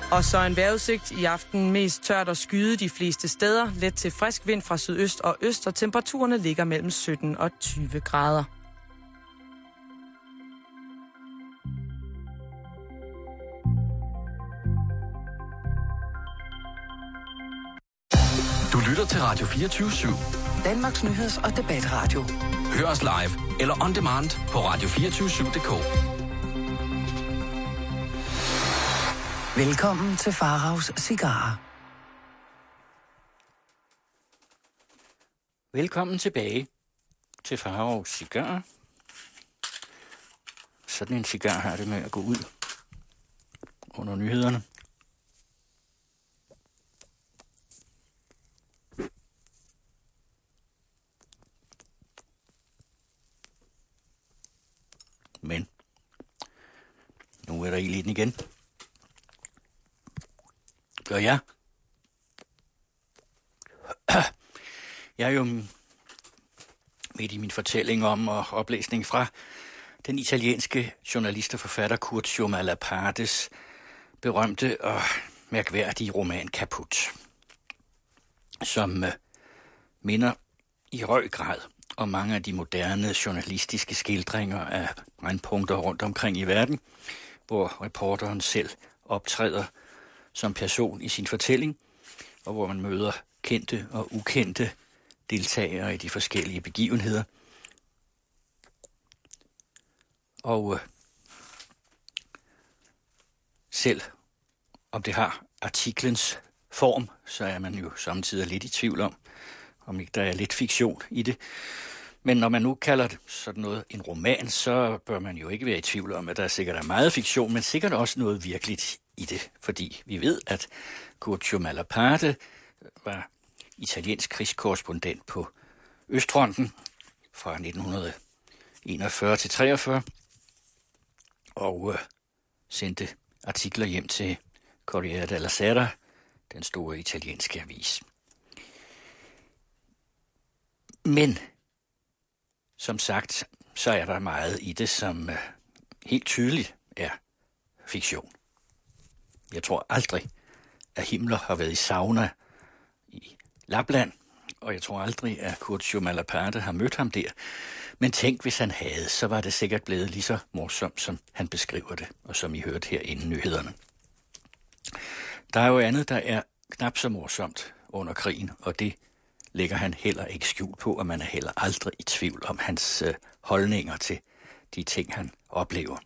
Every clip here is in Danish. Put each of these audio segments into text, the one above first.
Og så en vejrudsigt i aften mest tørt og skyde de fleste steder. Let til frisk vind fra sydøst og øst, og temperaturerne ligger mellem 17 og 20 grader. Du lytter til Radio 24/7. Danmarks nyheds- og debatradio. Hør os live eller on demand på radio247.dk. Velkommen til Faraos Cigarer. Velkommen tilbage til Faraos Cigarer. Sådan en cigar har det med at gå ud under nyhederne. Men nu er der ild i den igen. Gør jeg? Jeg er jo midt i min fortælling om og oplæsning fra den italienske journalist og forfatter Curcio Malapartes berømte og mærkværdige roman Kaput, som minder i høj grad om mange af de moderne journalistiske skildringer af brændpunkter rundt omkring i verden, hvor reporteren selv optræder som person i sin fortælling, og hvor man møder kendte og ukendte deltagere i de forskellige begivenheder. Og selv om det har artiklens form, så er man jo samtidig lidt i tvivl om ikke der er lidt fiktion i det. Men når man nu kalder det sådan noget en roman, så bør man jo ikke være i tvivl om, at der sikkert er meget fiktion, men sikkert også noget virkeligt i det. Fordi vi ved, at Curcio Malaparte var italiensk krigskorrespondent på Østfronten fra 1941 til 43 og sendte artikler hjem til Corriere della Sera, den store italienske avis. Men som sagt, så er der meget i det, som helt tydeligt er fiktion. Jeg tror aldrig, at Himmler har været i sauna i Lapland, og jeg tror aldrig, at Curcio Malaparte har mødt ham der. Men tænk, hvis han havde, så var det sikkert blevet lige så morsomt, som han beskriver det, og som I hørte her inden nyhederne. Der er jo andet, der er knap så morsomt under krigen, og det lægger han heller ikke skjult på, og man er heller aldrig i tvivl om hans holdninger til de ting, han oplever.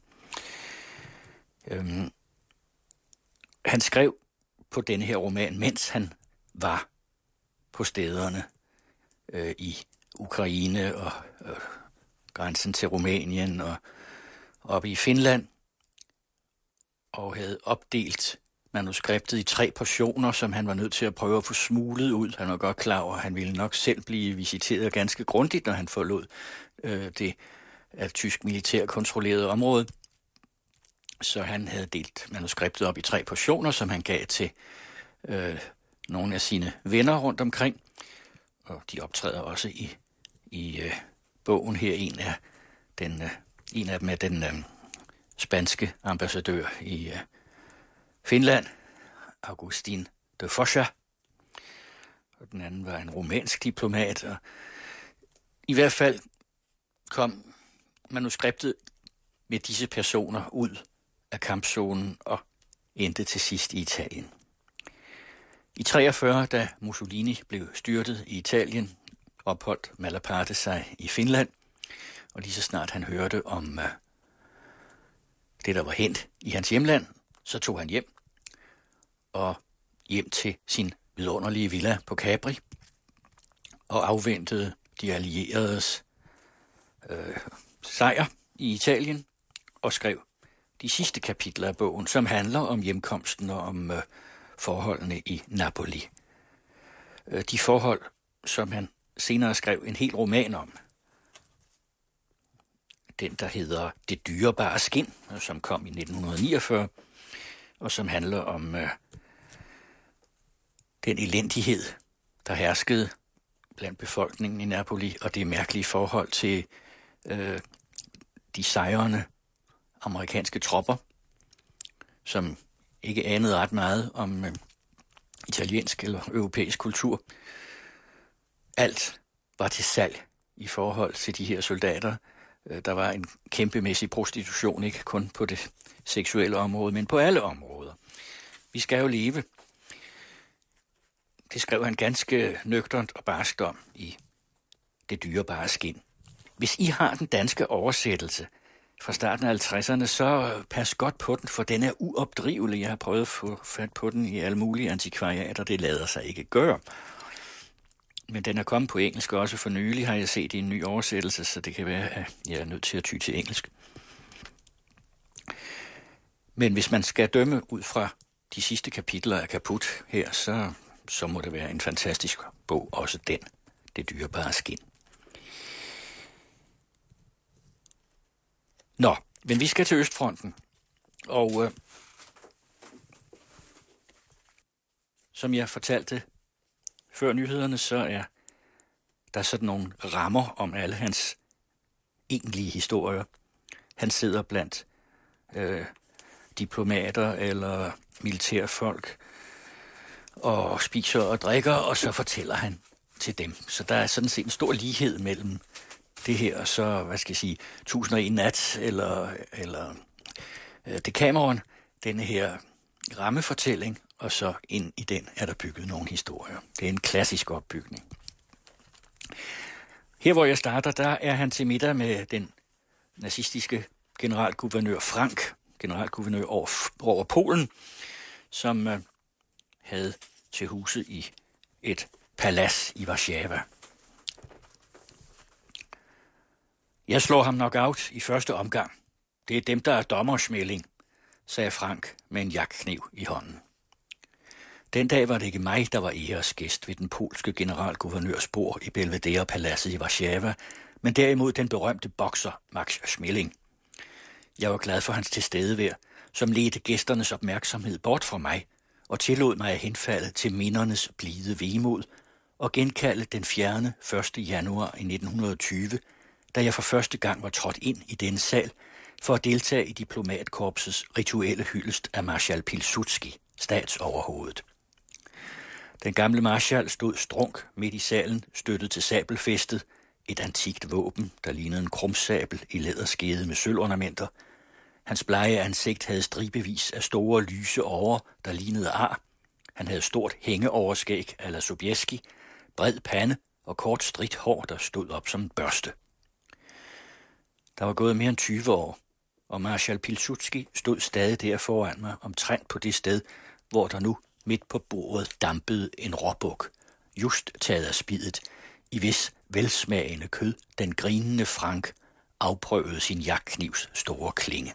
Han skrev på denne her roman, mens han var på stederne i Ukraine og grænsen til Rumænien og oppe i Finland, og havde opdelt manuskriptet i 3 portioner, som han var nødt til at prøve at få smuglet ud. Han var godt klar over, at han ville nok selv blive visiteret ganske grundigt, når han forlod det af tysk militær kontrollerede område. Så han havde delt manuskriptet op i 3 portioner, som han gav til nogle af sine venner rundt omkring. Og de optræder også i bogen her. En af dem er den spanske ambassadør i Finland, Augustin de Foscha, og den anden var en rumænsk diplomat. Og i hvert fald kom manuskriptet med disse personer ud af kampzonen og endte til sidst i Italien. I 43, da Mussolini blev styrtet i Italien, opholdt Malaparte sig i Finland, og lige så snart han hørte om det, der var hændt i hans hjemland, så tog han hjem til sin vidunderlige villa på Capri og afventede de allieredes sejr i Italien og skrev de sidste kapitler af bogen, som handler om hjemkomsten og om forholdene i Napoli. De forhold, som han senere skrev en hel roman om. Den, der hedder Det dyrebare skind, som kom i 1949, og som handler om den elendighed, der herskede blandt befolkningen i Napoli, og det mærkelige forhold til de sejrende amerikanske tropper, som ikke anede ret meget om italiensk eller europæisk kultur. Alt var til salg i forhold til de her soldater. Der var en kæmpemæssig prostitution, ikke kun på det seksuelle område, men på alle områder. Vi skal jo leve. Det skrev han ganske nøgternt og barskt om i Det dyrebare skind. Hvis I har den danske oversættelse fra starten af 50'erne, så pas godt på den, for den er uopdrivelig. Jeg har prøvet at få fat på den i alle mulige antikvariater, det lader sig ikke gøre. Men den er kommet på engelsk også for nylig, har jeg set i en ny oversættelse, så det kan være, at jeg er nødt til at ty til engelsk. Men hvis man skal dømme ud fra de sidste kapitler af Kaput her, så må det være en fantastisk bog, også den, Det dyrebare skind. Nå, men vi skal til Østfronten, og som jeg fortalte før nyhederne, så er der sådan nogle rammer om alle hans egentlige historier. Han sidder blandt diplomater eller militærfolk og spiser og drikker, og så fortæller han til dem. Så der er sådan set en stor lighed mellem det her og så, 1001 nat eller Decameron, denne her rammefortælling, og så ind i den er der bygget nogle historier. Det er en klassisk opbygning. Her hvor jeg starter, der er han til middag med den nazistiske generalguvernør Frank, generalguvernør over Polen, som havde til huse i et palads i Warszawa. Jeg slår ham nok out i første omgang. Det er dem, der er dommersmælling, sagde Frank med en jagtkniv i hånden. Den dag var det ikke mig, der var æresgæst ved den polske generalguvernørs bord i Belvedere-paladset i Warszawa, men derimod den berømte bokser Max Schmeling. Jeg var glad for hans tilstedevær, som ledte gæsternes opmærksomhed bort fra mig og tillod mig at henfalde til mindernes blide vemod og genkalde den fjerne 1. januar i 1920, da jeg for første gang var trådt ind i denne sal for at deltage i diplomatkorpsets rituelle hyldest af marshal Pilsudski, statsoverhovedet. Den gamle marshal stod strunk midt i salen, støttet til sabelfæstet, et antikt våben, der lignede en krumsabel i læderskede med sølvornamenter. Hans blege ansigt havde stribevis af store lyse årer, der lignede ar. Han havde stort hængeoverskæg a la Sobieski, bred pande og kort stridt hår, der stod op som en børste. Der var gået mere end 20 år, og marshal Pilsudski stod stadig der foran mig, omtrent på det sted, hvor der nu midt på bordet dampede en råbuk, just taget af spidet, i hvis velsmagende kød den grinende Frank afprøvede sin jagtknivs store klinge.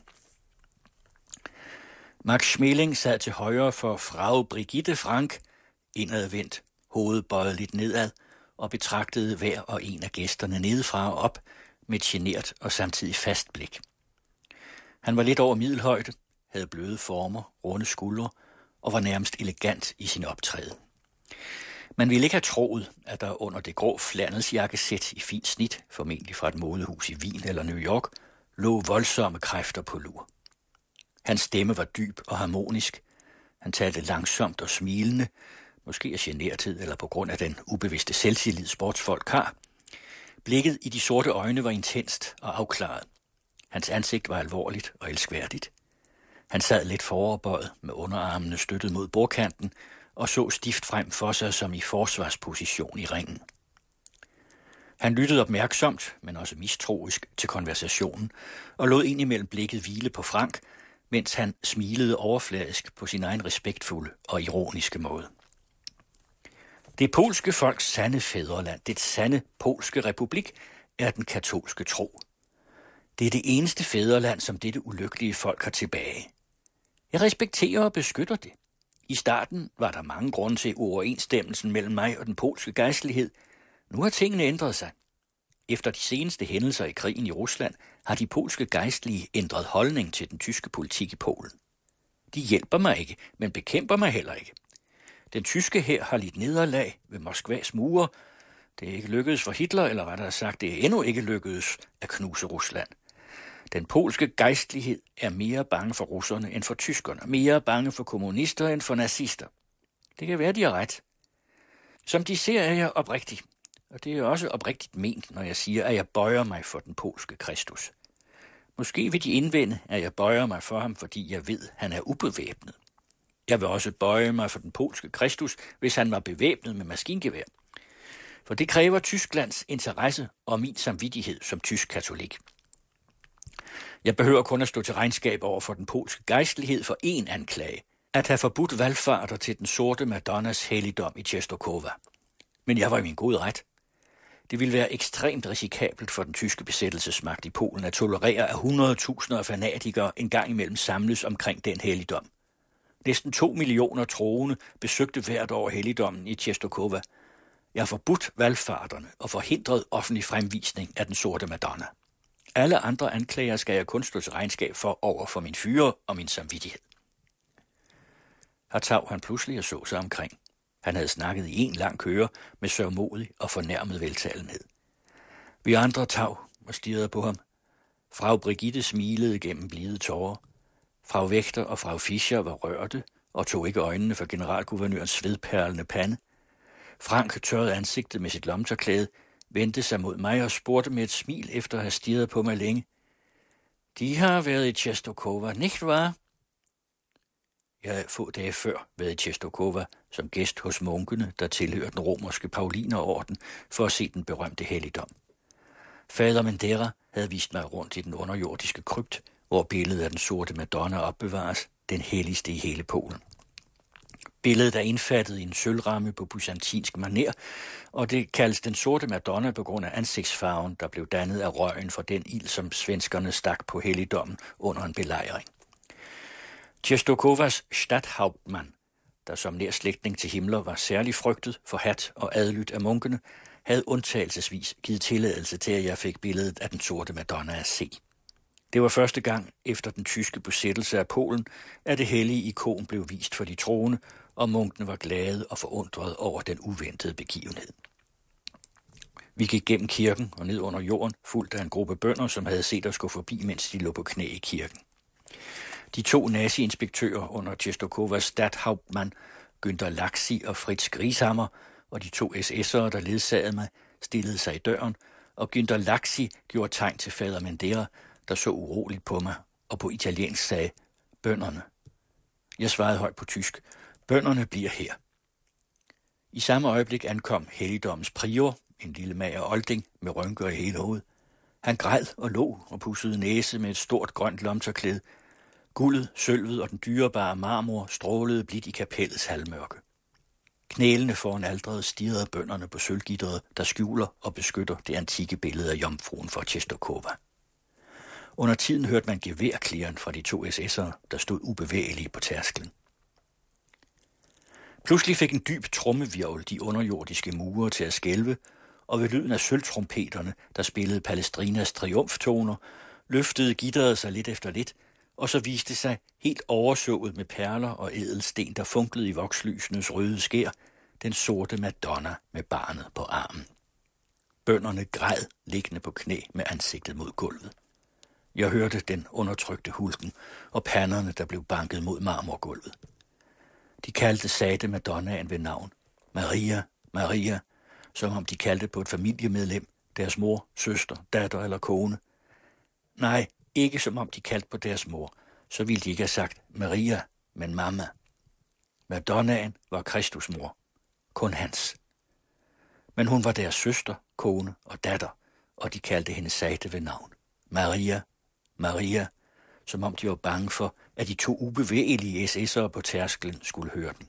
Max Schmeling sad til højre for Frau Brigitte Frank, indadvendt, hovedet bøjet lidt nedad, og betragtede hver og en af gæsterne nedefra og op med et genert og samtidig fast blik. Han var lidt over middelhøjde, havde bløde former, runde skuldre og var nærmest elegant i sin optræden. Man ville ikke have troet, at der under det grå flanelsjakkesæt i fint snit, formentlig fra et modehus i Wien eller New York, lå voldsomme kræfter på lur. Hans stemme var dyb og harmonisk. Han talte langsomt og smilende, måske af generthed eller på grund af den ubevidste selvtillid sportsfolk har. Blikket i de sorte øjne var intenst og afklaret. Hans ansigt var alvorligt og elskværdigt. Han sad lidt foroverbøjet med underarmene støttet mod bordkanten og så stift frem for sig som i forsvarsposition i ringen. Han lyttede opmærksomt, men også mistroisk til konversationen og lod indimellem blikket hvile på Frank, mens han smilede overfladisk på sin egen respektfulde og ironiske måde. Det polske folks sande fædreland, det sande polske republik, er den katolske tro. Det er det eneste fædreland, som dette ulykkelige folk har tilbage. Jeg respekterer og beskytter det. I starten var der mange grunde til uoverensstemmelsen mellem mig og den polske gejstlighed. Nu har tingene ændret sig. Efter de seneste hændelser i krigen i Rusland har de polske gejstlige ændret holdning til den tyske politik i Polen. De hjælper mig ikke, men bekæmper mig heller ikke. Den tyske hær har lidt nederlag ved Moskvas mure. Det er ikke lykkedes for Hitler, eller hvad der er sagt, det er endnu ikke lykkedes at knuse Rusland. Den polske gejstlighed er mere bange for russerne end for tyskerne, mere bange for kommunister end for nazister. Det kan være, de har ret. Som de ser, er jeg oprigtig, og det er også oprigtigt ment, når jeg siger, at jeg bøjer mig for den polske Kristus. Måske vil de indvende, at jeg bøjer mig for ham, fordi jeg ved, at han er ubevæbnet. Jeg vil også bøje mig for den polske Kristus, hvis han var bevæbnet med maskingevær. For det kræver Tysklands interesse og min samvittighed som tysk katolik. Jeg behøver kun at stå til regnskab over for den polske gejstlighed for én anklage, at have forbudt valgfarter til den sorte Madonnas helligdom i Częstochowa. Men jeg var i min gode ret. Det ville være ekstremt risikabelt for den tyske besættelsesmagt i Polen at tolerere, at 100.000 af fanatikere en gang imellem samles omkring den helligdom. Næsten 2 millioner troende besøgte hvert år helligdommen i Częstochowa. Jeg har forbudt valgfarterne og forhindret offentlig fremvisning af den sorte Madonna. Alle andre anklager skal jeg kun stå til regnskab for over for min fyre og min samvittighed. Her tav han pludselig og så sig omkring. Han havde snakket i en lang køre med sørgmodig og fornærmet veltalenhed. Vi andre tav og stirrede på ham. Frau Brigitte smilede gennem blide tårer. Frau Wächter og Frau Fischer var rørte og tog ikke øjnene for generalguvernørens svedperlende pande. Frank tørrede ansigtet med sit lommetørklæde, vendte sig mod mig og spurgte med et smil efter at have stirret på mig længe. De har været i Częstochowa, nicht wahr? Jeg havde få dage før været i Częstochowa som gæst hos munkene, der tilhørte den romerske Paulinerorden, for at se den berømte helligdom. Fader Mendera havde vist mig rundt i den underjordiske krypt, hvor billedet af den sorte Madonna opbevares, den helligste i hele Polen. Billedet er indfattet i en sølvramme på byzantinsk manér, og det kaldes den sorte Madonna på grund af ansigtsfarven, der blev dannet af røgen fra den ild, som svenskerne stak på helligdommen under en belejring. Częstochowas Stadthauptmann, der som nær slægtning til Himmler var særlig frygtet, forhadt og adlydt af munkene, havde undtagelsesvis givet tilladelse til, at jeg fik billedet af den sorte Madonna at se. Det var første gang efter den tyske besættelse af Polen, at det hellige ikon blev vist for de troende, og munkene var glade og forundrede over den uventede begivenhed. Vi gik gennem kirken og ned under jorden, fulgt af en gruppe bønder, som havde set os gå forbi, mens de lå på knæ i kirken. De 2 nazi-inspektører under Częstochowas Stadthauptmann, Günther Laxi og Fritz Grieshammer, og de 2 SS'ere, der ledsagede mig, stillede sig i døren, og Günther Laxi gjorde tegn til fader Mendera, der så uroligt på mig, og på italiensk sagde, bønderne. Jeg svarede højt på tysk, bønderne bliver her. I samme øjeblik ankom helligdommens prior, en lille mager olding med rynker i hele hovedet. Han græd og lå og pudsede næse med et stort grønt lomtørklæde. Guldet, sølvet og den dyrebare marmor strålede blidt i kapellets halvmørke. Knælene foran alteret stirrede bønderne på sølvgitteret, der skjuler og beskytter det antikke billede af jomfruen fra Częstochowa. Under tiden hørte man geværklirren fra de 2 SS'ere, der stod ubevægelige på tærsklen. Pludselig fik en dyb trommevirvel de underjordiske mure til at skælve, og ved lyden af sølvtrompeterne, der spillede Palestrinas triumftoner, løftede gitteret sig lidt efter lidt, og så viste sig helt oversået med perler og ædelsten, der funklede i vokslysenes røde skær, den sorte Madonna med barnet på armen. Bønderne græd, liggende på knæ med ansigtet mod gulvet. Jeg hørte den undertrykte hulken og panderne, der blev banket mod marmorgulvet. De kaldte sate Madonnaen ved navn. Maria, Maria, som om de kaldte på et familiemedlem, deres mor, søster, datter eller kone. Nej, ikke som om de kaldte på deres mor. Så ville de ikke have sagt Maria, men mamma. Madonnaen var Kristus mor. Kun hans. Men hun var deres søster, kone og datter, og de kaldte hende sate ved navn. Maria, Maria, som om de var bange for, at de 2 ubevægelige SS'ere på tærsklen skulle høre den.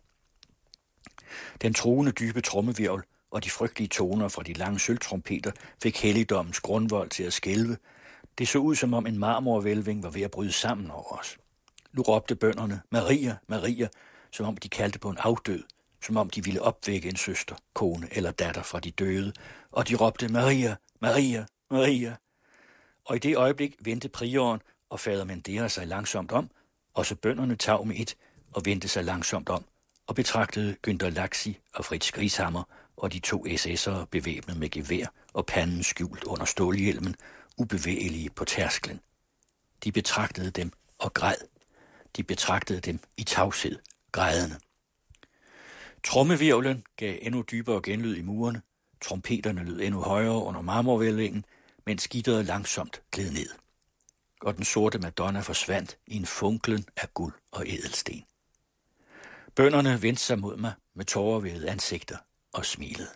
Den truende dybe trommevirvel og de frygtelige toner fra de lange sølvtrompeter fik helligdommens grundvold til at skælve. Det så ud, som om en marmorvælving var ved at bryde sammen over os. Nu råbte bønderne, Maria, Maria, som om de kaldte på en afdød, som om de ville opvække en søster, kone eller datter fra de døde, og de råbte, Maria, Maria, Maria. Og i det øjeblik vendte prioren og fader Mendera sig langsomt om, og så bønderne tav med et og vendte sig langsomt om, og betragtede Günther Laxi og Fritz Grieshammer og de 2 SS'ere bevæbnet med gevær og panden skjult under stålhjelmen, ubevægelige på tærsklen. De betragtede dem og græd. De betragtede dem i tavshed, grædende. Trommevirvlen gav endnu dybere genlyd i murene. Trompeterne lød endnu højere under marmorvælvingen, mens gitteret langsomt gled ned. Og den sorte Madonna forsvandt i en funklen af guld og ædelsten. Bønderne vendte sig mod mig med tårervædede ansigter og smilede.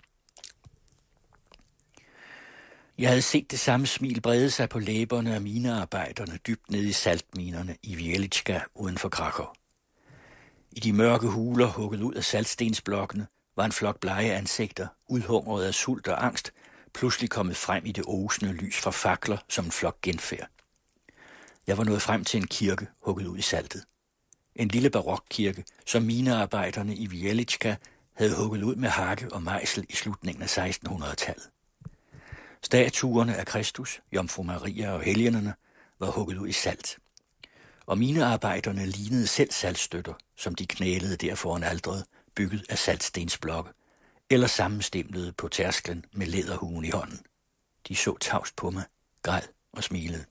Jeg havde set det samme smil brede sig på læberne af minearbejderne dybt nede i saltminerne i Wieliczka uden for Krakow. I de mørke huler hugget ud af saltstensblokkene var en flok blege ansigter, udhungret af sult og angst, pludselig kommet frem i det osende lys fra fakler som en flok genfærd. Jeg var nået frem til en kirke hugget ud i saltet. En lille barokkirke, som minearbejderne i Wieliczka havde hugget ud med hakke og mejsel i slutningen af 1600-tallet. Statuerne af Kristus, Jomfru Maria og helgenerne var hugget ud i salt. Og minearbejderne lignede selv saltstøtter, som de knælede der foran alteret, bygget af saltstensblokke, eller sammenstemlede på tærsklen med læderhugen i hånden. De så tavst på mig, græd og smilede.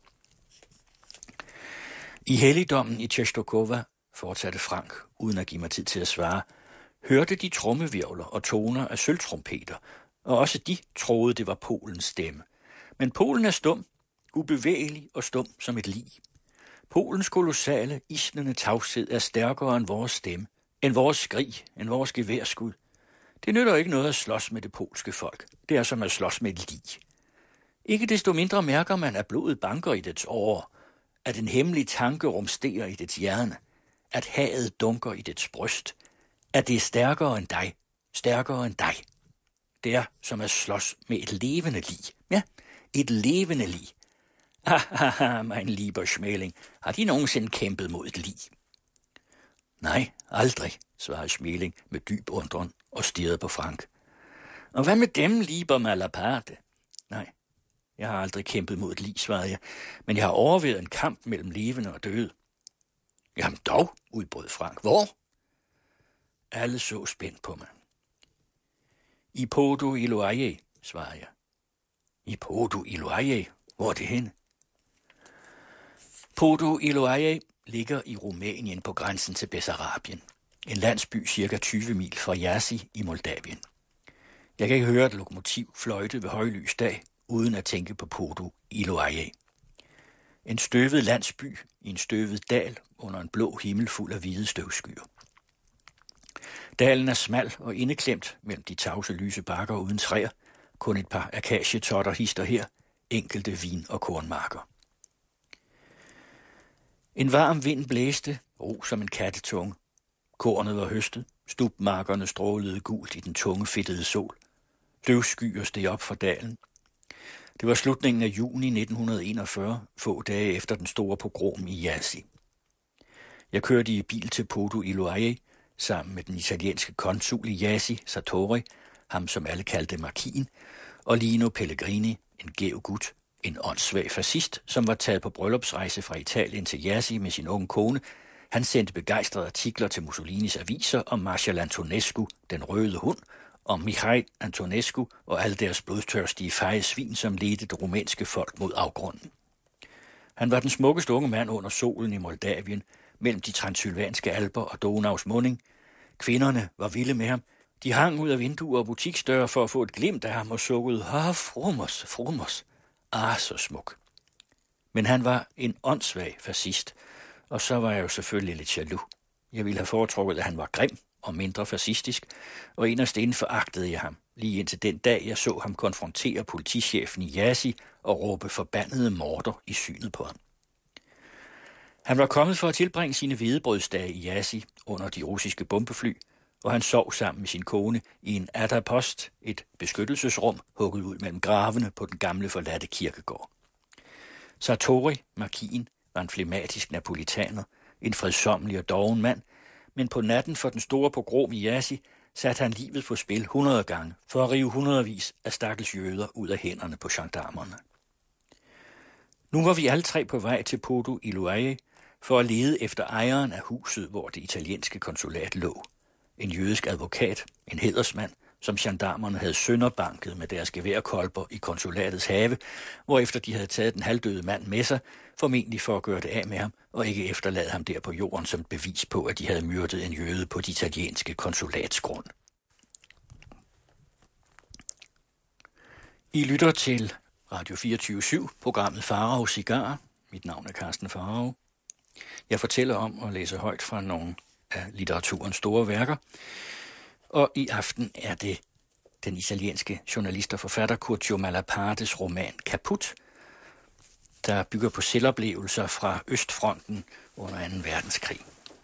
I helligdommen i Częstochowa, fortsatte Frank, uden at give mig tid til at svare, hørte de trommevirvler og toner af sølvtrompeter, og også de troede, det var Polens stemme. Men Polen er stum, ubevægelig og stum som et lig. Polens kolossale, isnende tavshed er stærkere end vores stemme, end vores skrig, end vores geværskud. Det nytter ikke noget at slås med det polske folk. Det er som at slås med et lig. Ikke desto mindre mærker man, at blodet banker i dets årer, at en hemmelig tanke rumsterer i dets hjerne, at hadet dunker i dets bryst, at det er stærkere end dig, stærkere end dig. Det er som at slås med et levende lig. Ja, et levende lig. Mein lieber Schmeling, har de nogensinde kæmpet mod et lig? Nej, aldrig, svarede Schmeling med dyb undren og stirrede på Frank. Og hvad med dem, lieber Malaparte? Nej, jeg har aldrig kæmpet mod et lig, svarede jeg, men jeg har overværet en kamp mellem levende og døde. Jamen dog, udbrød Frank. Hvor? Alle så spændt på mig. I Podhale, svarede jeg. I Podhale? Hvor er det henne? Podhale ligger i Rumænien på grænsen til Bessarabien. En landsby cirka 20 mil fra Jassy i Moldavien. Jeg kan ikke høre et lokomotiv fløjte ved højlys dag, uden at tænke på Podhale. En støvet landsby i en støvet dal under en blå himmel fuld af hvide støvskyer. Dalen er smal og indeklemt mellem de tavse lyse bakker uden træer, kun et par akacietotter hister her, enkelte vin- og kornmarker. En varm vind blæste, ro som en kattetunge. Kornet var høstet, stubmarkerne strålede gult i den tunge, fedtede sol. Løvskyer steg op fra dalen. Det var slutningen af juni 1941, få dage efter den store pogrom i Jassy. Jeg kørte i bil til Podhale sammen med den italienske konsul i Jassy, Sartori, ham som alle kaldte Marquisen, og Lino Pellegrini, en gæv gut, en åndssvag fascist, som var taget på bryllupsrejse fra Italien til Jassy med sin unge kone. Han sendte begejstrede artikler til Mussolinis aviser om Marshal Antonescu, den røde hund, om Mikhail Antonescu og alle deres blodtørstige feje svin, som ledte det rumænske folk mod afgrunden. Han var den smukkeste unge mand under solen i Moldavien, mellem de transylvanske alper og Donaus munding. Kvinderne var vilde med ham. De hang ud af vinduer og butiksdøre for at få et glimt af ham og sukkede, frumos. Så smuk. Men han var en åndssvag fascist, og så var jeg jo selvfølgelig lidt jaloux. Jeg ville have foretrukket, at han var grim og mindre fascistisk, og inderst inden foragtede jeg ham, lige indtil den dag, jeg så ham konfrontere politichefen i Jassy og råbe forbandede morder i synet på ham. Han var kommet for at tilbringe sine hvedebrødsdage i Jassy under de russiske bombefly, og han sov sammen med sin kone i en Atterpost, et beskyttelsesrum hugget ud mellem gravene på den gamle forladte kirkegård. Sartori, Marquisen, var en flematisk napolitaner, en fredsommelig og doven mand, men på natten for den store pogrom i Jassy satte han livet på spil 100 gange for at rive hundredvis af stakkels jøder ud af hænderne på gendarmerne. Nu var vi alle tre på vej til Podhale for at lede efter ejeren af huset, hvor det italienske konsulat lå. En jødisk advokat, en hædersmand, som gendarmerne havde sønderbanket med deres geværkolber i konsulatets have, hvorefter de havde taget den halvdøde mand med sig, formentlig for at gøre det af med ham, og ikke efterlade ham der på jorden som bevis på, at de havde myrdet en jøde på det italienske konsulatsgrund. I lytter til Radio 24/7, programmet Farao Cigar. Mit navn er Carsten Farao. Jeg fortæller om og læser højt fra nogle af litteraturens store værker. Og i aften er det den italienske journalist og forfatter Curcio Malapartes roman Kaput, der bygger på selvoplevelser fra Østfronten under 2. verdenskrig.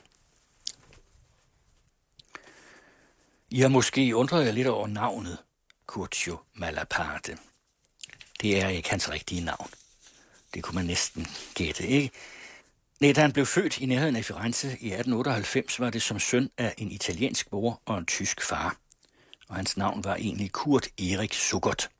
I har måske undret jer lidt over navnet Curcio Malaparte. Det er ikke hans rigtige navn. Det kunne man næsten gætte, ikke? Nej, da han blev født i nærheden af Firenze i 1898, var det som søn af en italiensk mor og en tysk far. Og hans navn var egentlig Kurt Erik Suggert.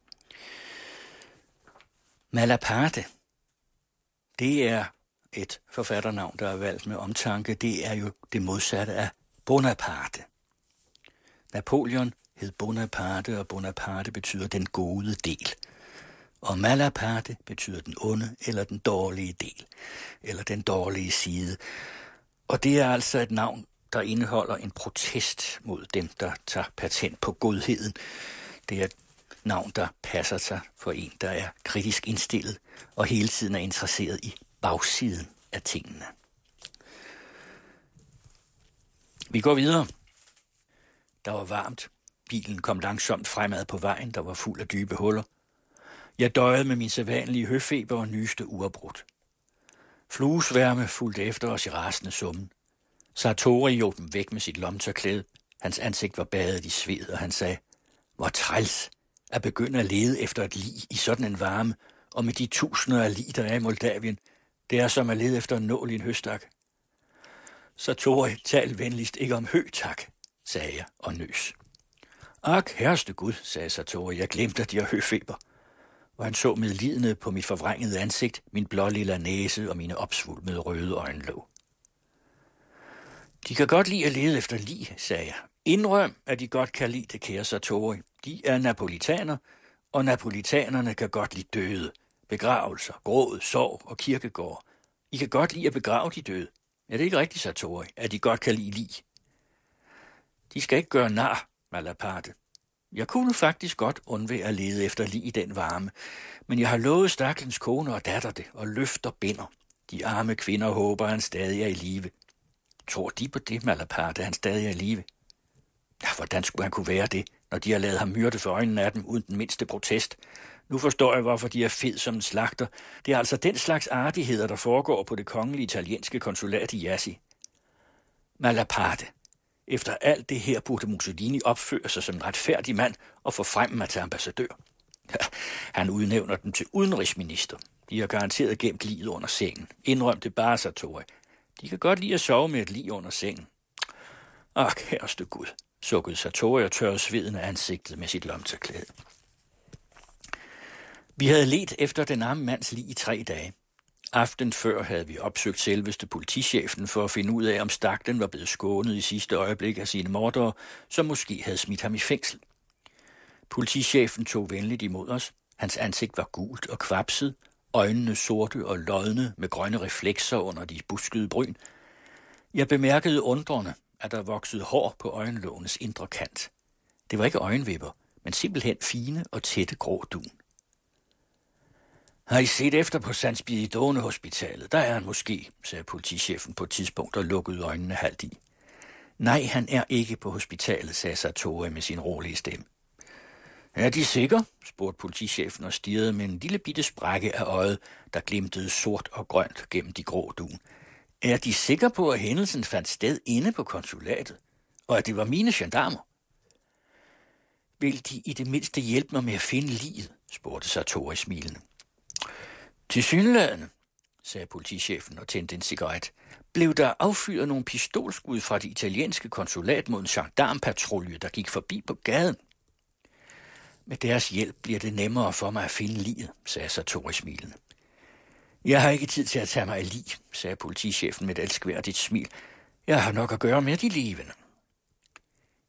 Malaparte, det er et forfatternavn, der er valgt med omtanke. Det er jo det modsatte af Bonaparte. Napoleon hed Bonaparte, og Bonaparte betyder den gode del. Og Malaparte betyder den onde eller den dårlige del, eller den dårlige side. Og det er altså et navn, der indeholder en protest mod dem, der tager patent på godheden. Det er et navn, der passer sig for en, der er kritisk indstillet og hele tiden er interesseret i bagsiden af tingene. Vi går videre. Der var varmt. Bilen kom langsomt fremad på vejen, der var fuld af dybe huller. Jeg døjede med min sædvanlige høfeber og nyste uafbrudt. Fluesværme fulgte efter os i rasende summen. Sartori jog dem væk med sit lommetørklæde. Hans ansigt var badet i sved, og han sagde, hvor træls at begynde at lede efter et lig i sådan en varme, og med de tusinder af lig, der er i Moldavien. Det er som at lede efter en nål i en høstak. Sartori, tal venligst ikke om hø, tak, sagde jeg og nøs. Ak, herreste Gud, sagde Sartori, jeg glemte, at de har høfeber. Og han så medlidende på mit forvrængede ansigt, min blålilla næse og mine opsvulmede røde øjenlåg. De kan godt lide at lede efter lig, sagde jeg. Indrøm, at de godt kan lide det, kære Sartori. De er napolitaner, og napolitanerne kan godt lide døde. Begravelser, gråd, sorg og kirkegård. I kan godt lide at begrave de døde. Er det ikke rigtigt, Sartori, at de godt kan lide lig? De skal ikke gøre nar, Malaparte. Jeg kunne faktisk godt undvære at lede efter lig i den varme, men jeg har lovet stakkelens kone og datter det, og løfter binder. De arme kvinder håber, han stadig er i live. Tror de på det, Malaparte, han stadig er i live? Ja, hvordan skulle han kunne være det, når de har lavet ham myrde for øjnene af dem uden den mindste protest? Nu forstår jeg, hvorfor de er fed som en slagter. Det er altså den slags artigheder, der foregår på det kongelige italienske konsulat i Jassy. Malaparte. Efter alt det her burde Mussolini opføre sig som en retfærdig mand og få frem mig til ambassadør. Han udnævner dem til udenrigsminister. De har garanteret gemt liget under sengen. Indrøm det bare, Sartori. De kan godt lide at sove med et lig under sengen. Ak, herreste Gud, sukkede Sartori og tørrede sveden af ansigtet med sit lommetørklæde. Vi havde ledt efter den arme mands lig i 3 dage. Aften før havde vi opsøgt selveste politichefen for at finde ud af, om staklen var blevet skånet i sidste øjeblik af sine mordere, som måske havde smidt ham i fængsel. Politichefen tog venligt imod os. Hans ansigt var gult og kvapset, øjnene sorte og lodne med grønne reflekser under de buskede bryn. Jeg bemærkede undrende, at der voksede hår på øjenlågenes indre kant. Det var ikke øjenvipper, men simpelthen fine og tætte grå dun. Har I set efter på San Spirидone Hospitalet? Der er han måske, sagde politichefen på et tidspunkt og lukkede øjnene halvt i. Nej, han er ikke på hospitalet, sagde Sartori med sin rolige stemme. Er de sikre? Spurgte politichefen og stirrede med en lille bitte sprække af øjet, der glimtede sort og grønt gennem de grå dun. Er de sikre på, at hændelsen fandt sted inde på konsulatet, og at det var mine gendarmer? Vil de i det mindste hjælpe mig med at finde liget? Spurgte Sartori smilende. Tilsyneladende, sagde politichefen og tændte en cigaret, blev der affyret nogle pistolskud fra det italienske konsulat mod en gendarmpatrulje, der gik forbi på gaden. Med deres hjælp bliver det nemmere for mig at finde liget, sagde Sartori smilende. Jeg har ikke tid til at tage mig af lig, sagde politichefen med et elskværdigt smil. Jeg har nok at gøre med de levende.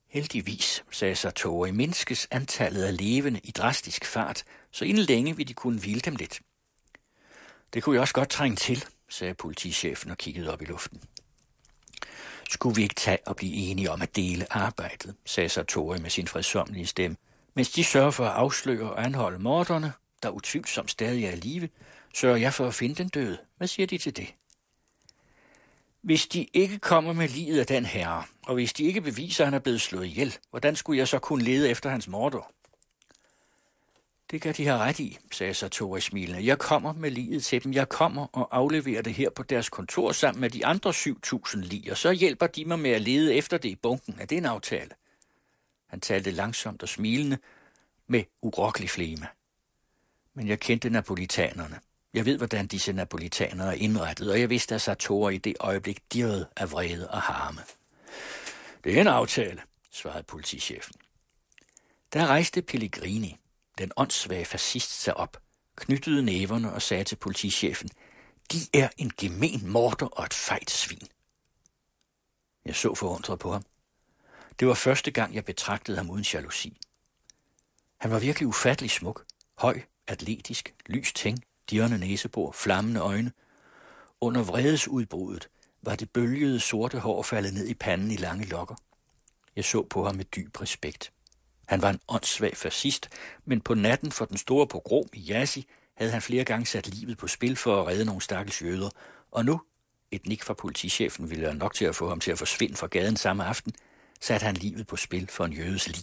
Heldigvis, sagde Sartori, mindskes antallet af levende i drastisk fart, så inden længe vil de kunne hvile dem lidt. Det kunne jeg også godt trænge til, sagde politichefen og kiggede op i luften. Skulle vi ikke tage og blive enige om at dele arbejdet, sagde Sartori med sin fredsommelige stemme. Mens de sørger for at afsløre og anholde morderne, der utvivlsomt stadig er i live, sørger jeg for at finde den døde. Hvad siger de til det? Hvis de ikke kommer med liget af den herre, og hvis de ikke beviser, at han er blevet slået ihjel, hvordan skulle jeg så kunne lede efter hans morder? Det kan de have ret i, sagde Sartori smilende. Jeg kommer med liget til dem. Jeg kommer og afleverer det her på deres kontor sammen med de andre 7.000 lig, og så hjælper de mig med at lede efter det i bunken. Er det en aftale? Han talte langsomt og smilende med urokkelig flema. Men jeg kendte napolitanerne. Jeg ved, hvordan disse napolitanere er indrettet, og jeg vidste, at Sartori i det øjeblik dirrede af vrede og harme. Det er en aftale, svarede politichefen. Der rejste Pellegrini, den åndssvage fascist, sig op, knyttede næverne og sagde til politichefen, de er en gemen morder og et fejt svin. Jeg så forundret på ham. Det var første gang, jeg betragtede ham uden jalousi. Han var virkelig ufattelig smuk, høj, atletisk, lys ting, dirrende næsebor, flammende øjne. Under vredesudbruddet var det bølgede sorte hår faldet ned i panden i lange lokker. Jeg så på ham med dyb respekt. Han var en åndssvag fascist, men på natten for den store pogrom i Jassy havde han flere gange sat livet på spil for at redde nogle stakkels jøder, og nu, et nik fra politichefen ville være nok til at få ham til at forsvinde fra gaden samme aften, satte han livet på spil for en jødes lig.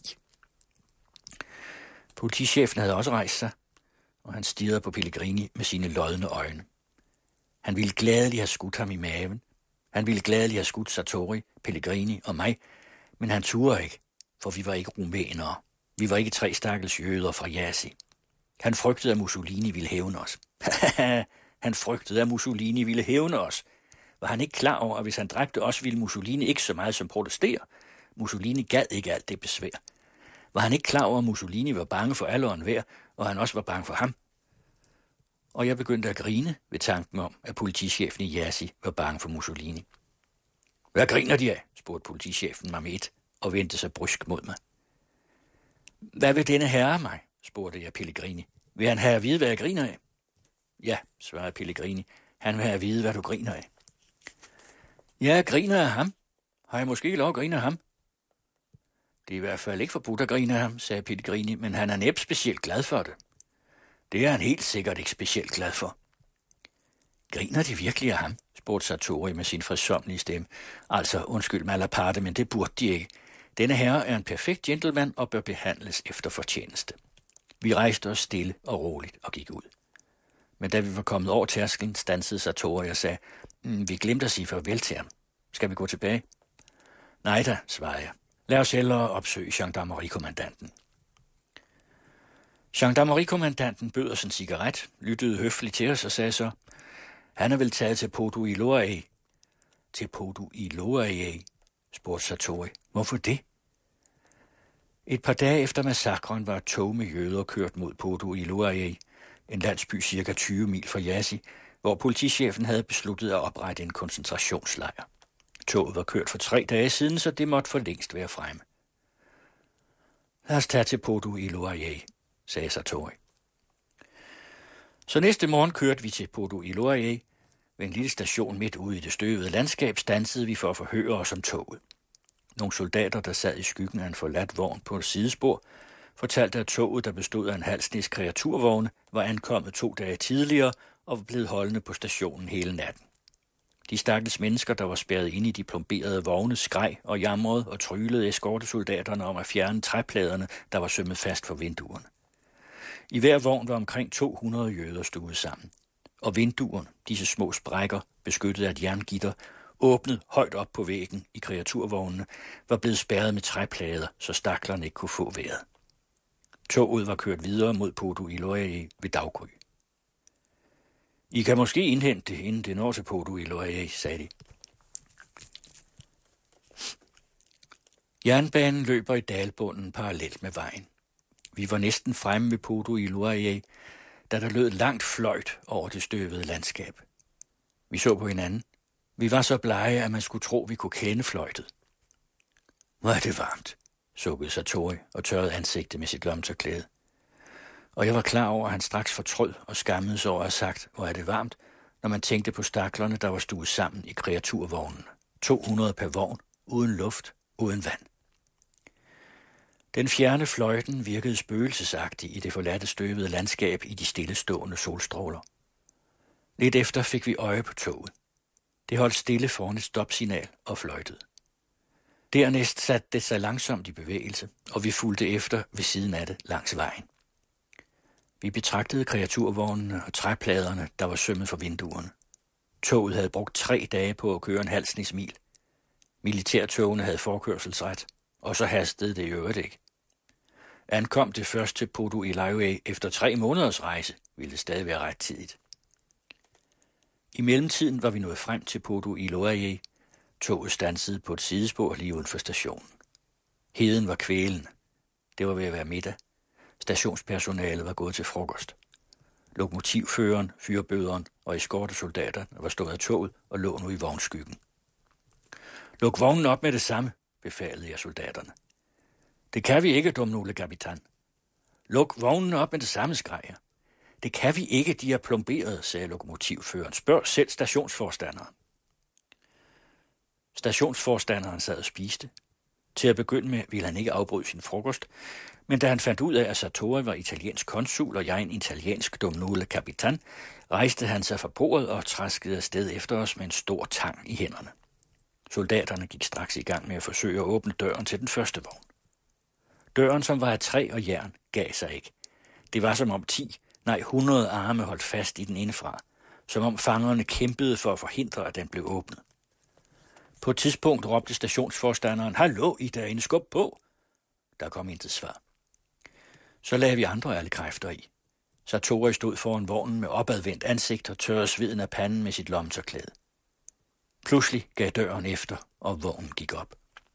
Politichefen havde også rejst sig, og han stirrede på Pellegrini med sine lodne øjne. Han ville gladelig have skudt ham i maven. Han ville gladelig have skudt Sartori, Pellegrini og mig, men han turde ikke, for vi var ikke rumænere. Vi var ikke 3 stakkels jøder fra Jassy. Han frygtede, at Mussolini ville hævne os. Han frygtede, at Mussolini ville hævne os. Var han ikke klar over, at hvis han dræbte os, ville Mussolini ikke så meget som protestere? Mussolini gad ikke alt det besvær. Var han ikke klar over, at Mussolini var bange for alle og enhver, og han også var bange for ham? Og jeg begyndte at grine ved tanken om, at politichefen i Jassy var bange for Mussolini. Hvad griner de af? Spurgte politichefen mig med et, og vendte sig brysk mod mig. Hvad vil denne herre mig? Spurgte jeg Pellegrini. Vil han have at vide, hvad jeg griner af? Ja, svarede Pellegrini. Han vil have at vide, hvad du griner af. Jeg griner af ham. Har jeg måske ikke lov at grine af ham? Det er i hvert fald ikke forbudt at grine af ham, sagde Pellegrini, men han er næppe specielt glad for det. Det er han helt sikkert ikke specielt glad for. Griner de virkelig af ham? Spurgte Sartori med sin fredsommelige stemme. Altså, undskyld mig Malaparte, men det burde de ikke. Denne herre er en perfekt gentleman og bør behandles efter fortjeneste. Vi rejste os stille og roligt og gik ud. Men da vi var kommet over tærsklen, stansede Sartori og sagde, vi glemte at sige farvel til ham. Skal vi gå tilbage? Nej da, svarede jeg. Lad os hellere opsøge gendarmeriekommandanten. Gendarmeriekommandanten bød os en cigaret, lyttede høfligt til os og sagde så, han er vel taget til Porto Iloae. Til Porto Iloae, spurgte Sartori. Hvorfor det? Et par dage efter massakren var et tog med jøder kørt mod Porto Iloae, en landsby cirka 20 mil fra Jassy, hvor politichefen havde besluttet at oprette en koncentrationslejr. Toget var kørt for 3 dage siden, så det måtte for længst være fremme. Lad os tage til Porto Iloae, sagde Sartori. Så næste morgen kørte vi til Porto Iloae. Ved en lille station midt ude i det støvede landskab stansede vi for at forhøre os om toget. Nogle soldater, der sad i skyggen af en forladt vogn på et sidespor, fortalte, at toget, der bestod af en halv snes kreaturvogne, var ankommet 2 dage tidligere og var blevet holdende på stationen hele natten. De stakkels mennesker, der var spærret inde i de plomberede vogne, skreg og jamrede og tryllede eskortesoldaterne om at fjerne træpladerne, der var sømmet fast for vinduerne. I hver vogn var omkring 200 jøder stuet sammen, og vinduerne, disse små sprækker, beskyttet af et jerngitter, åbnet højt op på væggen i kreaturvognene, var blevet spærret med træplader, så staklerne ikke kunne få vejret. Toget var kørt videre mod Porto Iloae ved daggry. I kan måske indhente det, inden det når til Porto Iloae, sagde de. Jernbanen løber i dalbunden parallelt med vejen. Vi var næsten fremme ved Porto Iloae, da der lød langt fløjt over det støvede landskab. Vi så på hinanden. Vi var så blege, at man skulle tro, vi kunne kende fløjtet. Hvor er det varmt, sukkede Satori og tørrede ansigtet med sit lommetørklæde. Og jeg var klar over, at han straks fortrød og skammede sig over at have sagt, hvor er det varmt, når man tænkte på staklerne, der var stuet sammen i kreaturvognen. 200 per vogn, uden luft, uden vand. Den fjerne fløjten virkede spøgelsesagtig i det forladte støvede landskab i de stillestående solstråler. Lidt efter fik vi øje på toget. Det holdt stille foran et stopsignal og fløjtede. Dernæst satte det sig langsomt i bevægelse, og vi fulgte efter ved siden af det langs vejen. Vi betragtede kreaturvognene og træpladerne, der var sømmet for vinduerne. Toget havde brugt 3 dage på at køre en halv snesmil. Militærtogene havde forkørselsret, og så hastede det i øvrigt ikke. Ankom det først til Porto Ilaiwe efter 3 måneders rejse, ville det stadig være ret tidigt. I mellemtiden var vi nået frem til Porto Ilaiwe. Toget standsede på et sidespor lige uden for stationen. Heden var kvælende. Det var ved at være middag. Stationspersonalet var gået til frokost. Lokomotivføreren, fyrbøderen og eskortesoldaterne var stået af toget og lå nu i vognskyggen. Luk vognen op med det samme, befalede jeg soldaterne. Det kan vi ikke, dumnule kapitan. Luk vognen op med det samme, skreg jeg. Det kan vi ikke, de er plomberet, sagde lokomotivføreren. Spørg selv stationsforstanderen. Stationsforstanderen sad og spiste. Til at begynde med ville han ikke afbryde sin frokost, men da han fandt ud af, at Satori var italiensk konsul og jeg en italiensk dumnule kapitan, rejste han sig fra bordet og traskede afsted efter os med en stor tang i hænderne. Soldaterne gik straks i gang med at forsøge at åbne døren til den første vogn. Døren, som var af træ og jern, gav sig ikke. Det var som om 100 arme holdt fast i den indefra, som om fangerne kæmpede for at forhindre, at den blev åbnet. På et tidspunkt råbte stationsforstanderen, hallo, I derinde, skub på! Der kom intet svar. Så lagde vi andre alle kræfter i. Satori stod foran vognen med opadvendt ansigt og tørrede sveden af panden med sit lommetørklæde. Pludselig gav døren efter, og vognen gik op.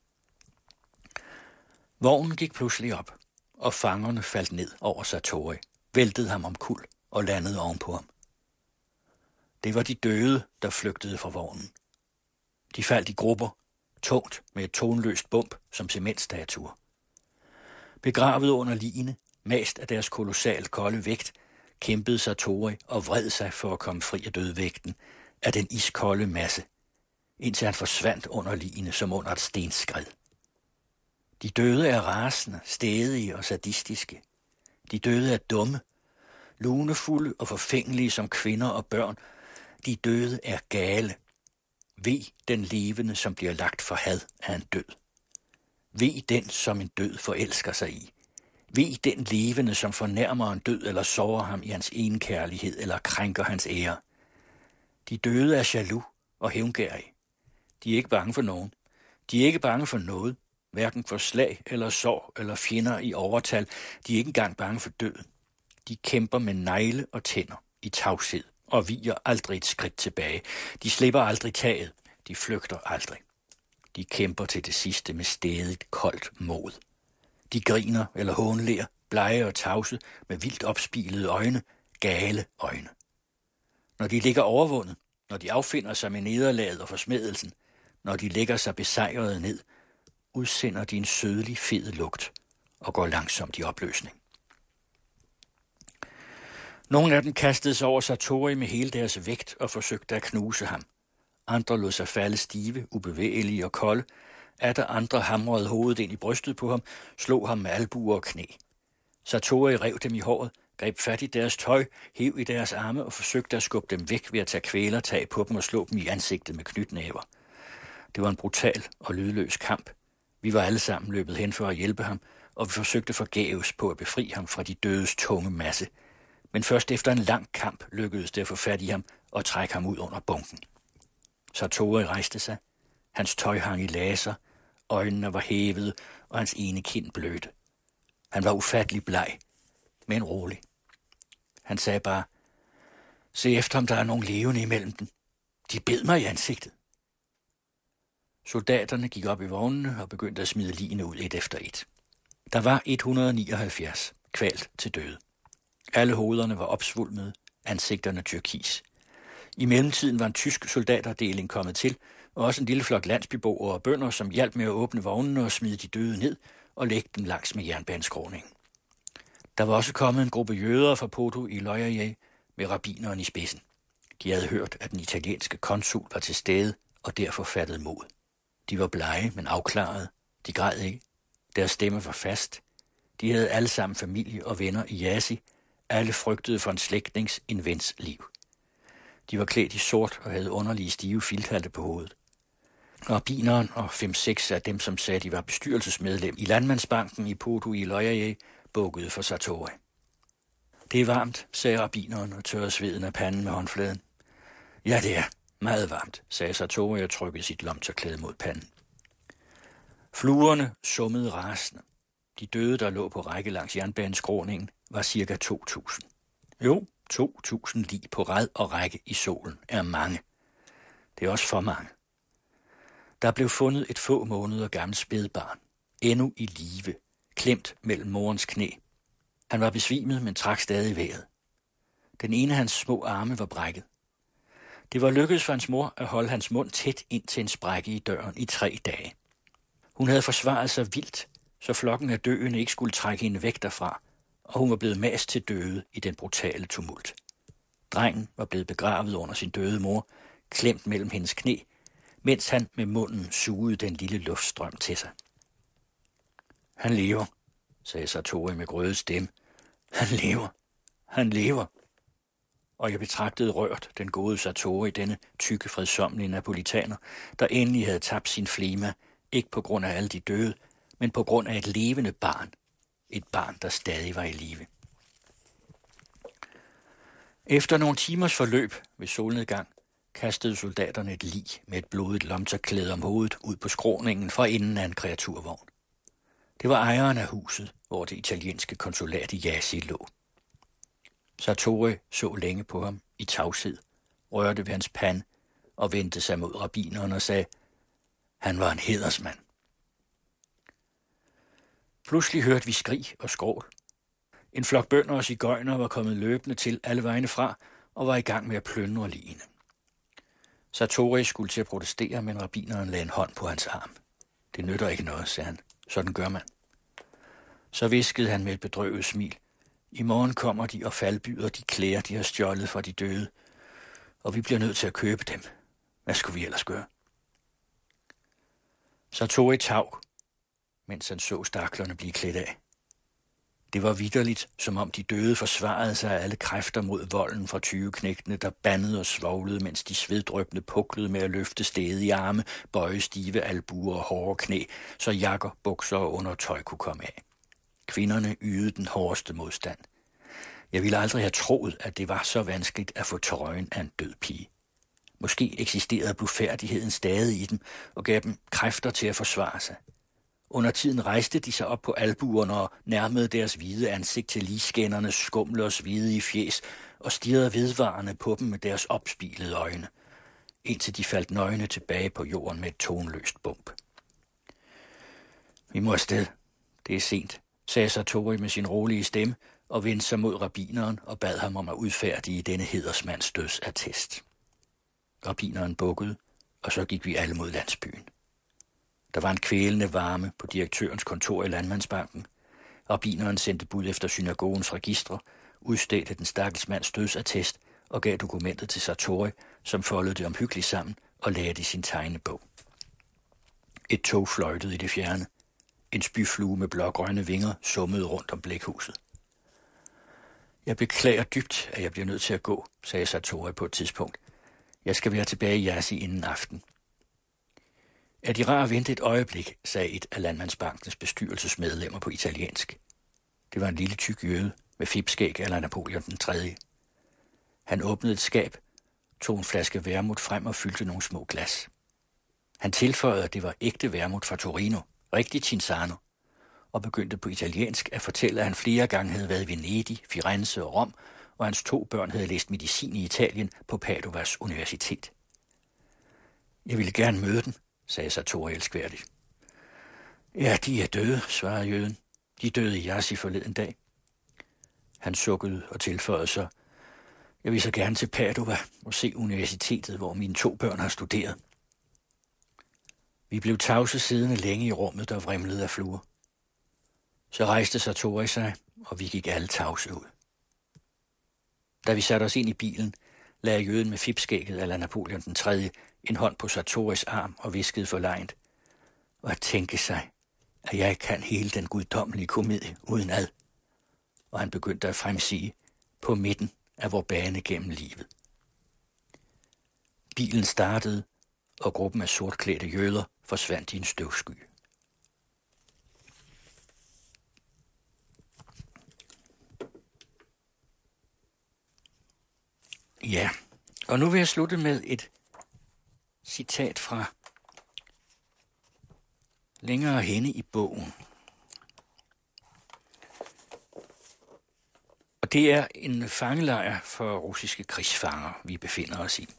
Vognen gik pludselig op, og fangerne faldt ned over Satori, væltede ham omkuld og landede ovenpå ham. Det var de døde, der flygtede fra vognen. De faldt i grupper, tungt med et tonløst bump som cementstatuer. Begravet under ligene, mast af deres kolossalt kolde vægt, kæmpede Satori og vred sig for at komme fri af dødvægten af den iskolde masse, indtil han forsvandt under ligene som under et stenskred. De døde er rasende, stædige og sadistiske. De døde er dumme, lunefulde og forfængelige som kvinder og børn. De døde er gale. Ved den levende, som bliver lagt for had af en død. Ved den, som en død forelsker sig i. Ved den levende, som fornærmer en død eller sårer ham i hans enkærlighed eller krænker hans ære. De døde er jaloux og hævngærige. De er ikke bange for nogen. De er ikke bange for noget, hverken for slag eller sår eller fjender i overtal. De er ikke engang bange for døden. De kæmper med negle og tænder i tavshed og viger aldrig et skridt tilbage. De slipper aldrig taget. De flygter aldrig. De kæmper til det sidste med stædigt, koldt mod. De griner eller hånler, blege og tavse, med vildt opspilede øjne, gale øjne. Når de ligger overvundet, når de affinder sig med nederlaget og forsmedelsen, når de lægger sig besejrede ned, udsender de en sødlig, fed lugt og går langsomt i opløsning. Nogle af dem kastede sig over Satori med hele deres vægt og forsøgte at knuse ham. Andre lod sig falde stive, ubevægelige og kolde. Atter andre hamrede hovedet ind i brystet på ham, slog ham med albuer og knæ. Satori rev dem i håret, greb fat i deres tøj, hev i deres arme og forsøgte at skubbe dem væk ved at tage kvælertag på dem og slå dem i ansigtet med knytnæver. Det var en brutal og lydløs kamp. Vi var alle sammen løbet hen for at hjælpe ham, og vi forsøgte forgæves på at befri ham fra de dødes tunge masse. Men først efter en lang kamp lykkedes det at få fat i ham og trække ham ud under bunken. Satori rejste sig. Hans tøj hang i laser, øjnene var hævede, og hans ene kind blødte. Han var ufattelig bleg, men rolig. Han sagde bare, se efter om der er nogen levende imellem dem. De bed mig i ansigtet. Soldaterne gik op i vognene og begyndte at smide ligene ud et efter et. Der var 179 kvalt til døde. Alle hovederne var opsvulmede, ansigterne tyrkis. I mellemtiden var en tysk soldaterdeling kommet til, og også en lille flok landsbyboere og bønder, som hjalp med at åbne vognene og smide de døde ned og lægge dem langs med jernbaneskråningen. Der var også kommet en gruppe jøder fra Porto i Lojaje med rabbineren i spidsen. De havde hørt, at den italienske konsul var til stede og derfor fattede mod. De var blege, men afklarede. De græd ikke. Deres stemme var fast. De havde alle sammen familie og venner i Jassy. Alle frygtede for en slægtnings, en vens liv. De var klædt i sort og havde underlige stive filthatte på hovedet. Rabbineren og 5-6 af dem, som sagde, de var bestyrelsesmedlem i Landmandsbanken i Porto i Lojaje, bukkede for Sartori. Det er varmt, sagde rabbineren og tørrede sveden af panden med håndfladen. Ja, det er meget varmt, sagde Sartori og trykkede sit lomtørklæde mod panden. Fluerne summede rasende. De døde, der lå på række langs jernbaneskråningen, var cirka 2.000. Jo, 2.000 lig på rad og række i solen er mange. Det er også for mange. Der blev fundet et få måneder gammelt spædbarn, endnu i live, klemt mellem morens knæ. Han var besvimet, men trak stadig vejret. Den ene af hans små arme var brækket. Det var lykkedes for hans mor at holde hans mund tæt ind til en sprække i døren i 3 dage. Hun havde forsvaret sig vildt, så flokken af døende ikke skulle trække hende væk derfra, og hun var blevet mast til døde i den brutale tumult. Drengen var blevet begravet under sin døde mor, klemt mellem hendes knæ, mens han med munden sugede den lille luftstrøm til sig. Han lever, sagde Sartori med grødet stemme. Han lever. Han lever. Og jeg betragtede rørt den gode Sartori, denne tykke, fredsommelige napolitaner, der endelig havde tabt sin flema, ikke på grund af alle de døde, men på grund af et levende barn. Et barn, der stadig var i live. Efter nogle timers forløb ved solnedgang, kastede soldaterne et lig med et blodigt lomtørklæde om hovedet ud på skråningen fra enden af en kreaturvogn. Det var ejeren af huset, hvor det italienske konsulat i Jassy lå. Sartori så længe på ham i tavshed, rørte ved hans pande og vendte sig mod rabbineren og sagde, han var en hædersmand. Pludselig hørte vi skrig og skrål. En flok bønder og sigøjner var kommet løbende til alle vegne fra og var i gang med at plyndre ligene. Sartori skulle til at protestere, men rabbineren lagde en hånd på hans arm. Det nytter ikke noget, sagde han. Sådan gør man. Så viskede han med et bedrøvet smil. I morgen kommer de og faldbyder de klæder, de har stjålet fra de døde, og vi bliver nødt til at købe dem. Hvad skulle vi ellers gøre? Sartori tav, mens han så staklerne blive klædt af. Det var vitterligt, som om de døde forsvarede sig af alle kræfter mod volden fra 20-knægtene, der bandede og svoglede, mens de sveddrøbende puklede med at løfte stede i arme, bøje stive albuer og hårde knæ, så jakker, bukser og undertøj kunne komme af. Kvinderne ydede den hårdeste modstand. Jeg ville aldrig have troet, at det var så vanskeligt at få trøjen af en død pige. Måske eksisterede blufærdigheden stadig i dem og gav dem kræfter til at forsvare sig. Under tiden rejste de sig op på albuerne og nærmede deres hvide ansigt til ligskændernes skumle og svide i fjes og stirrede vedvarende på dem med deres opspilede øjne, indtil de faldt nøgne tilbage på jorden med et tonløst bump. Vi må afsted. Det er sent, sagde Sartori med sin rolige stemme og vendte sig mod rabbineren og bad ham om at udfærdige denne hædersmands dødsattest. Rabbineren bukkede, og så gik vi alle mod landsbyen. Der var en kvælende varme på direktørens kontor i Landmandsbanken. Rabbineren sendte bud efter synagogens registre, udstedte den stakkels mands dødsattest og gav dokumentet til Sartori, som foldede det omhyggeligt sammen og lagde det i sin tegnebog. Et tog fløjtede i det fjerne. En spyflue med blågrønne vinger summede rundt om blækhuset. Jeg beklager dybt, at jeg bliver nødt til at gå, sagde Sartori på et tidspunkt. Jeg skal være tilbage i Jassy inden aften. Er de rar at vente et øjeblik, sagde et af Landmandsbankens bestyrelsesmedlemmer på italiensk. Det var en lille tyk jøde med fipskæg eller Napoleon den 3. Han åbnede et skab, tog en flaske vermut frem og fyldte nogle små glas. Han tilføjede, at det var ægte vermut fra Torino, rigtig Cinzano, og begyndte på italiensk at fortælle, at han flere gange havde været i Venedig, Firenze og Rom, og hans 2 børn havde læst medicin i Italien på Padovas Universitet. Jeg ville gerne møde den, sagde Sartori elskværdigt. Ja, de er døde, svarede jøden. De døde i Jassy forleden dag. Han sukkede og tilføjede sig. Jeg vil så gerne til Padova og se universitetet, hvor mine 2 børn har studeret. Vi blev tavse siddende længe i rummet, der vrimlede af fluer. Så rejste Sartori sig, og vi gik alle tavse ud. Da vi satte os ind i bilen, lagde jøden med fipskægget eller Napoleon den 3. en hånd på Sartoris arm og viskede forlegent. Og at tænke sig, at jeg kan hele den guddommelige komedie uden ad. Og han begyndte at fremsige på midten af vor bane gennem livet. Bilen startede, og gruppen af sortklædte jøder forsvandt i en støvsky. Ja, og nu vil jeg slutte med et citat fra længere henne i bogen. Og det er en fangelejr for russiske krigsfanger, vi befinder os i.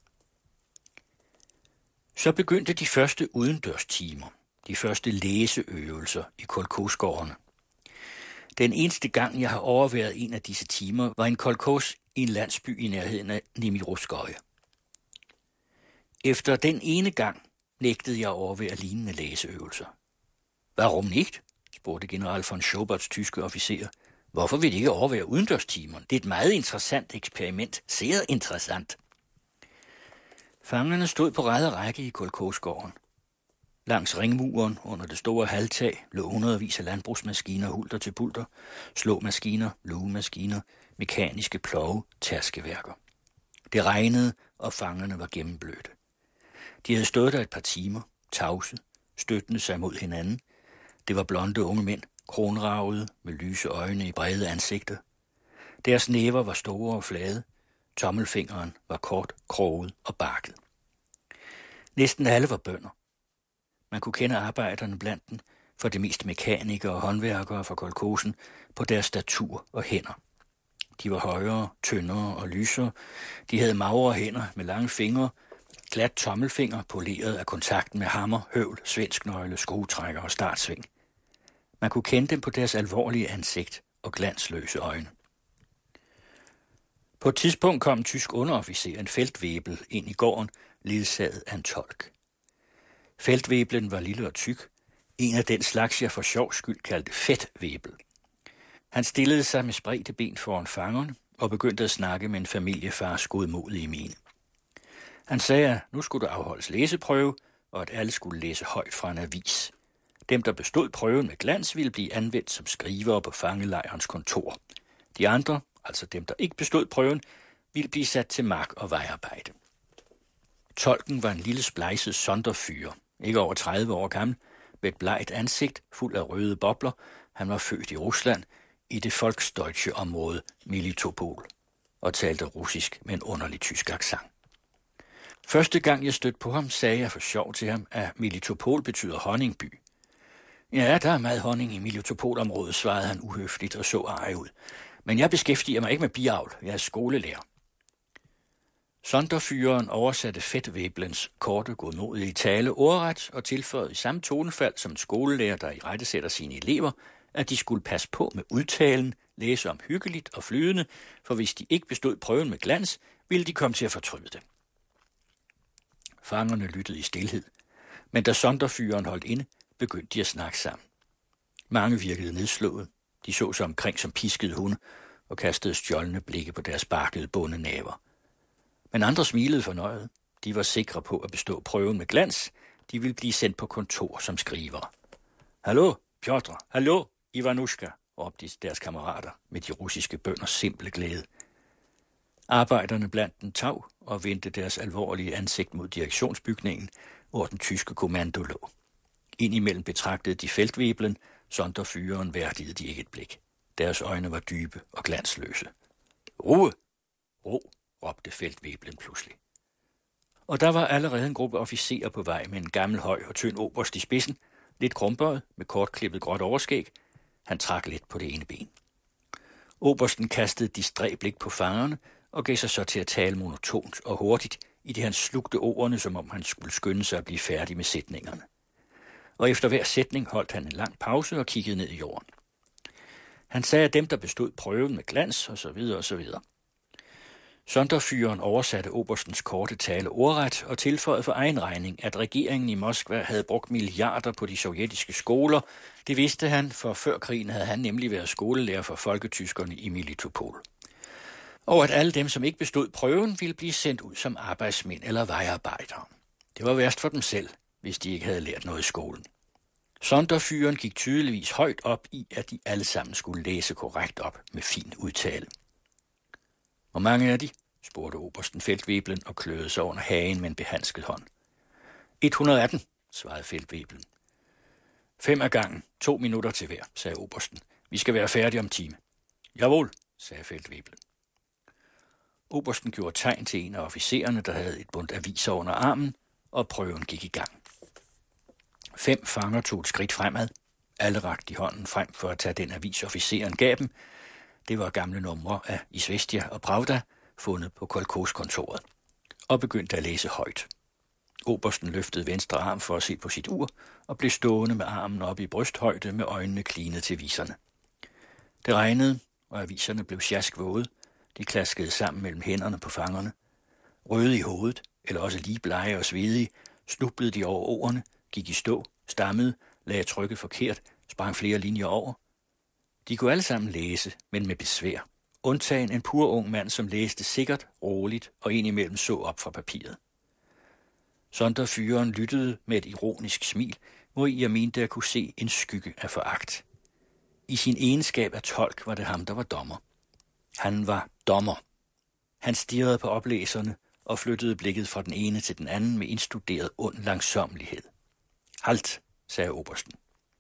Så begyndte de første udendørstimer, de første læseøvelser i kolkhozgårdene. Den eneste gang, jeg har overværet en af disse timer, var en kolkhoz i en landsby i nærheden af Nemirovskoye. Efter den ene gang nægtede jeg at overvære lignende læseøvelser. Warum nicht? Spurgte general von Schoberts tyske officer. Hvorfor vil de ikke overvære udendørstimerne? Det er et meget interessant eksperiment. Sehr interessant. Fangerne stod på ræd og række i kolkhozgården. Langs ringmuren under det store halvtag lå hundredvis af landbrugsmaskiner hulter til bulter, slåmaskiner, lugemaskiner, mekaniske plove, tærskeværker. Det regnede, og fangerne var gennemblødte. De havde stået der et par timer, tavse, støttende sig mod hinanden. Det var blonde unge mænd, kronragede, med lyse øjne i brede ansigter. Deres næver var store og flade. Tommelfingeren var kort, kroget og barket. Næsten alle var bønder. Man kunne kende arbejderne blandt dem, for det mest mekanikere og håndværkere fra kolkhozen, på deres statur og hænder. De var højere, tyndere og lysere. De havde magre hænder med lange fingre, glat tommelfinger poleret af kontakten med hammer, høvl, svensknøgle, skruetrækker og startsving. Man kunne kende dem på deres alvorlige ansigt og glansløse øjne. På et tidspunkt kom en tysk underofficer, en feltwebel, ind i gården, ledsaget af en tolk. Feltweblen var lille og tyk, en af den slags, jeg for sjov skyld kaldte fedtwebel. Han stillede sig med spredte ben foran fangerne og begyndte at snakke med en familiefars godmodige mine. Han sagde, at nu skulle der afholdes læseprøve, og at alle skulle læse højt fra en avis. Dem, der bestod prøven med glans, ville blive anvendt som skrivere på fangelejrens kontor. De andre, altså dem, der ikke bestod prøven, ville blive sat til mark- og vejarbejde. Tolken var en lille splejset sonderfyr, ikke over 30 år gammel, med et blegt ansigt fuld af røde bobler. Han var født i Rusland, i det volksdeutsche område Melitopol, og talte russisk med en underlig tysk accent. Første gang jeg stødte på ham, sagde jeg for sjov til ham, at Melitopol betyder honningby. Ja, der er meget honning i Melitopol-området, svarede han uhøfligt og så arg ud. Men jeg beskæftiger mig ikke med biavl, jeg er skolelærer. Sonderfyren oversatte fedtweblens korte godmodige tale ordret og tilføjede i samme tonefald som en skolelærer, der irettesætter sine elever, at de skulle passe på med udtalen, læse om hyggeligt og flydende, for hvis de ikke bestod prøven med glans, ville de komme til at fortryde det. Fangerne lyttede i stilhed, men da sonderfyren holdt inde, begyndte de at snakke sammen. Mange virkede nedslået. De så sig omkring som piskede hunde og kastede stjålne blikke på deres barkede bondenæver. Men andre smilede fornøjet. De var sikre på at bestå prøven med glans. De ville blive sendt på kontor som skrivere. Hallo, Piotr. Hallo, Ivanushka, råbte deres kammerater med de russiske bønders simple glæde. Arbejderne blandt den tav og vendte deres alvorlige ansigt mod direktionsbygningen, hvor den tyske kommando lå. Indimellem betragtede de feltweblen, sonderfyren værdigede de ikke et blik. Deres øjne var dybe og glansløse. Ruhe! Ro! Råbte feltweblen pludselig. Og der var allerede en gruppe officerer på vej med en gammel, høj og tynd oberst i spidsen, lidt krumbøjet med kortklippet gråt overskæg. Han trak lidt på det ene ben. Obersten kastede et distræt blik på fangerne og gav sig så til at tale monotont og hurtigt, i det han slugte ordene, som om han skulle skynde sig at blive færdig med sætningerne. Og efter hver sætning holdt han en lang pause og kiggede ned i jorden. Han sagde, at dem, der bestod prøven med glans, og så videre, og så videre. Sonderfyren oversatte oberstens korte tale ordret og tilføjede for egen regning, at regeringen i Moskva havde brugt milliarder på de sovjetiske skoler. Det vidste han, for før krigen havde han nemlig været skolelærer for folketyskerne i Melitopol. Og at alle dem, som ikke bestod prøven, ville blive sendt ud som arbejdsmænd eller vejarbejdere. Det var værst for dem selv, hvis de ikke havde lært noget i skolen. Sonderfyren gik tydeligvis højt op i, at de alle sammen skulle læse korrekt op med fin udtale. Hvor mange er de? Spurgte obersten feltweblen og kløede sig under hagen med en behandsket hånd. 118, svarede feltweblen. 5 af gangen, 2 minutter til hver, sagde obersten. Vi skal være færdige om time. Jawohl, sagde feltweblen. Obersten gjorde tegn til en af officererne, der havde et bundt aviser under armen, og prøven gik i gang. 5 fanger tog et skridt fremad. Alle rakte hånden frem for at tage den avis, officeren gav dem. Det var gamle numre af Izvestia og Pravda, fundet på kolkhozkontoret, og begyndte at læse højt. Obersten løftede venstre arm for at se på sit ur, og blev stående med armen oppe i brysthøjde med øjnene klinet til aviserne. Det regnede, og aviserne blev sjaskvåde. De klaskede sammen mellem hænderne på fangerne. Røde i hovedet, eller også lige blege og svedige, snublede de over ordene, gik i stå, stammede, lagde trykket forkert, sprang flere linjer over. De kunne alle sammen læse, men med besvær. Undtagen en pur ung mand, som læste sikkert, roligt og indimellem så op fra papiret. Sonderfyren lyttede med et ironisk smil, hvori jeg mente at kunne se en skygge af foragt. I sin egenskab af tolk var det ham, der var dommer. Han var dommer. Han stirrede på oplæserne og flyttede blikket fra den ene til den anden med indstuderet ond langsommelighed. Halt, sagde obersten.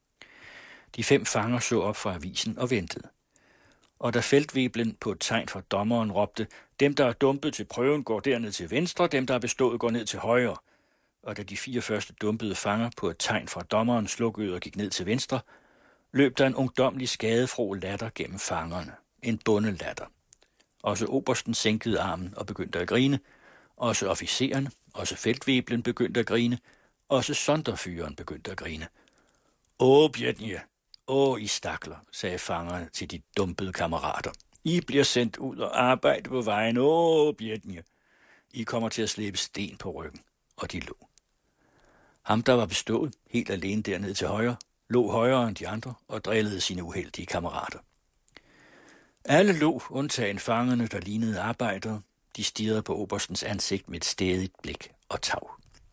De 5 fanger så op fra avisen og ventede. Og da feltweblen på et tegn fra dommeren råbte, dem, der er dumpet til prøven, går derned til venstre, dem, der er bestået, går ned til højre. Og da de 4 første dumpede fanger på et tegn fra dommeren slukkede og gik ned til venstre, løb der en ungdomlig skadefro latter gennem fangerne. En bondelatter. Også obersten sænkede armen og begyndte at grine. Også officeren, også feltweblen begyndte at grine. Også Sonderfyren begyndte at grine. Åh, bjætnje, I stakler, sagde fangerne til de dumpede kammerater. I bliver sendt ud og arbejde på vejen. Bjætnje. I kommer til at slæbe sten på ryggen. Og de lå. Ham, der var bestået, helt alene dernede til højre, lå højere end de andre og drillede sine uheldige kammerater. Alle lå, undtagen fangerne, der lignede arbejdere. De stirrede på oberstens ansigt med et stædigt blik og tag.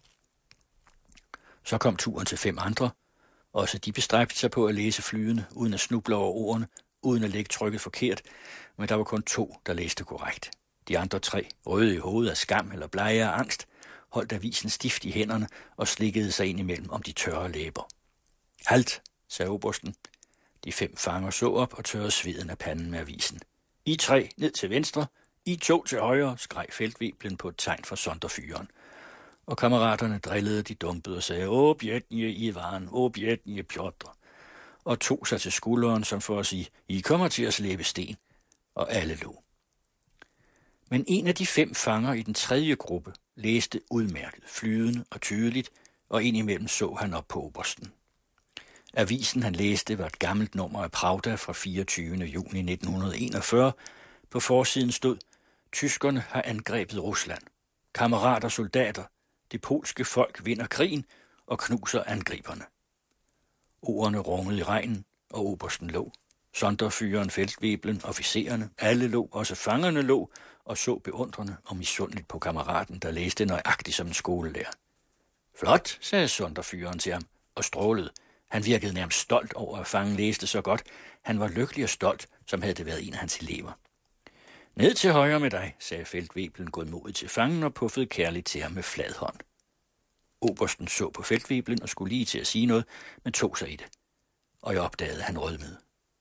Så kom turen til 5 andre. Også de bestræbte sig på at læse flydende, uden at snuble over ordene, uden at lægge trykket forkert, men der var kun 2, der læste korrekt. De andre 3, røde i hovedet af skam eller blege af angst, holdt avisen stift i hænderne og slikkede sig ind imellem om de tørre læber. Halt, sagde obersten. De 5 fanger så op og tørrede sveden af panden med avisen. I 3 ned til venstre, I 2 til højre, skreg feltweblen på et tegn fra Sonderfyren. Og kammeraterne drillede de dumpede og sagde, bjætnje, Ivan, bjætnje, Pjotr, og tog sig til skulderen, som for at sige, I kommer til at slæbe sten, og alle lå. Men en af de 5 fanger i den 3. gruppe læste udmærket, flydende og tydeligt, og indimellem så han op på obersten. Avisen, han læste, var et gammelt nummer af Pravda fra 24. juni 1941. På forsiden stod, tyskerne har angrebet Rusland. Kammerater, soldater, det polske folk vinder krigen og knuser angriberne. Ordene rungede i regnen, og obersten lå. Sonderfyren, feltweblen, officererne, alle lå, også fangerne lå, og så beundrende og misundeligt på kammeraten, der læste nøjagtigt som en skolelærer. Flot, sagde Sonderfyren til ham, og strålede. Han virkede nærmest stolt over, at fangen læste så godt. Han var lykkelig og stolt, som havde det været en af hans elever. Ned til højre med dig, sagde feltweblen godmodigt til fangen og puffede kærligt til ham med flad hånd. Obersten så på feltweblen og skulle lige til at sige noget, men tog sig i det. Og jeg opdagede, han rødmede.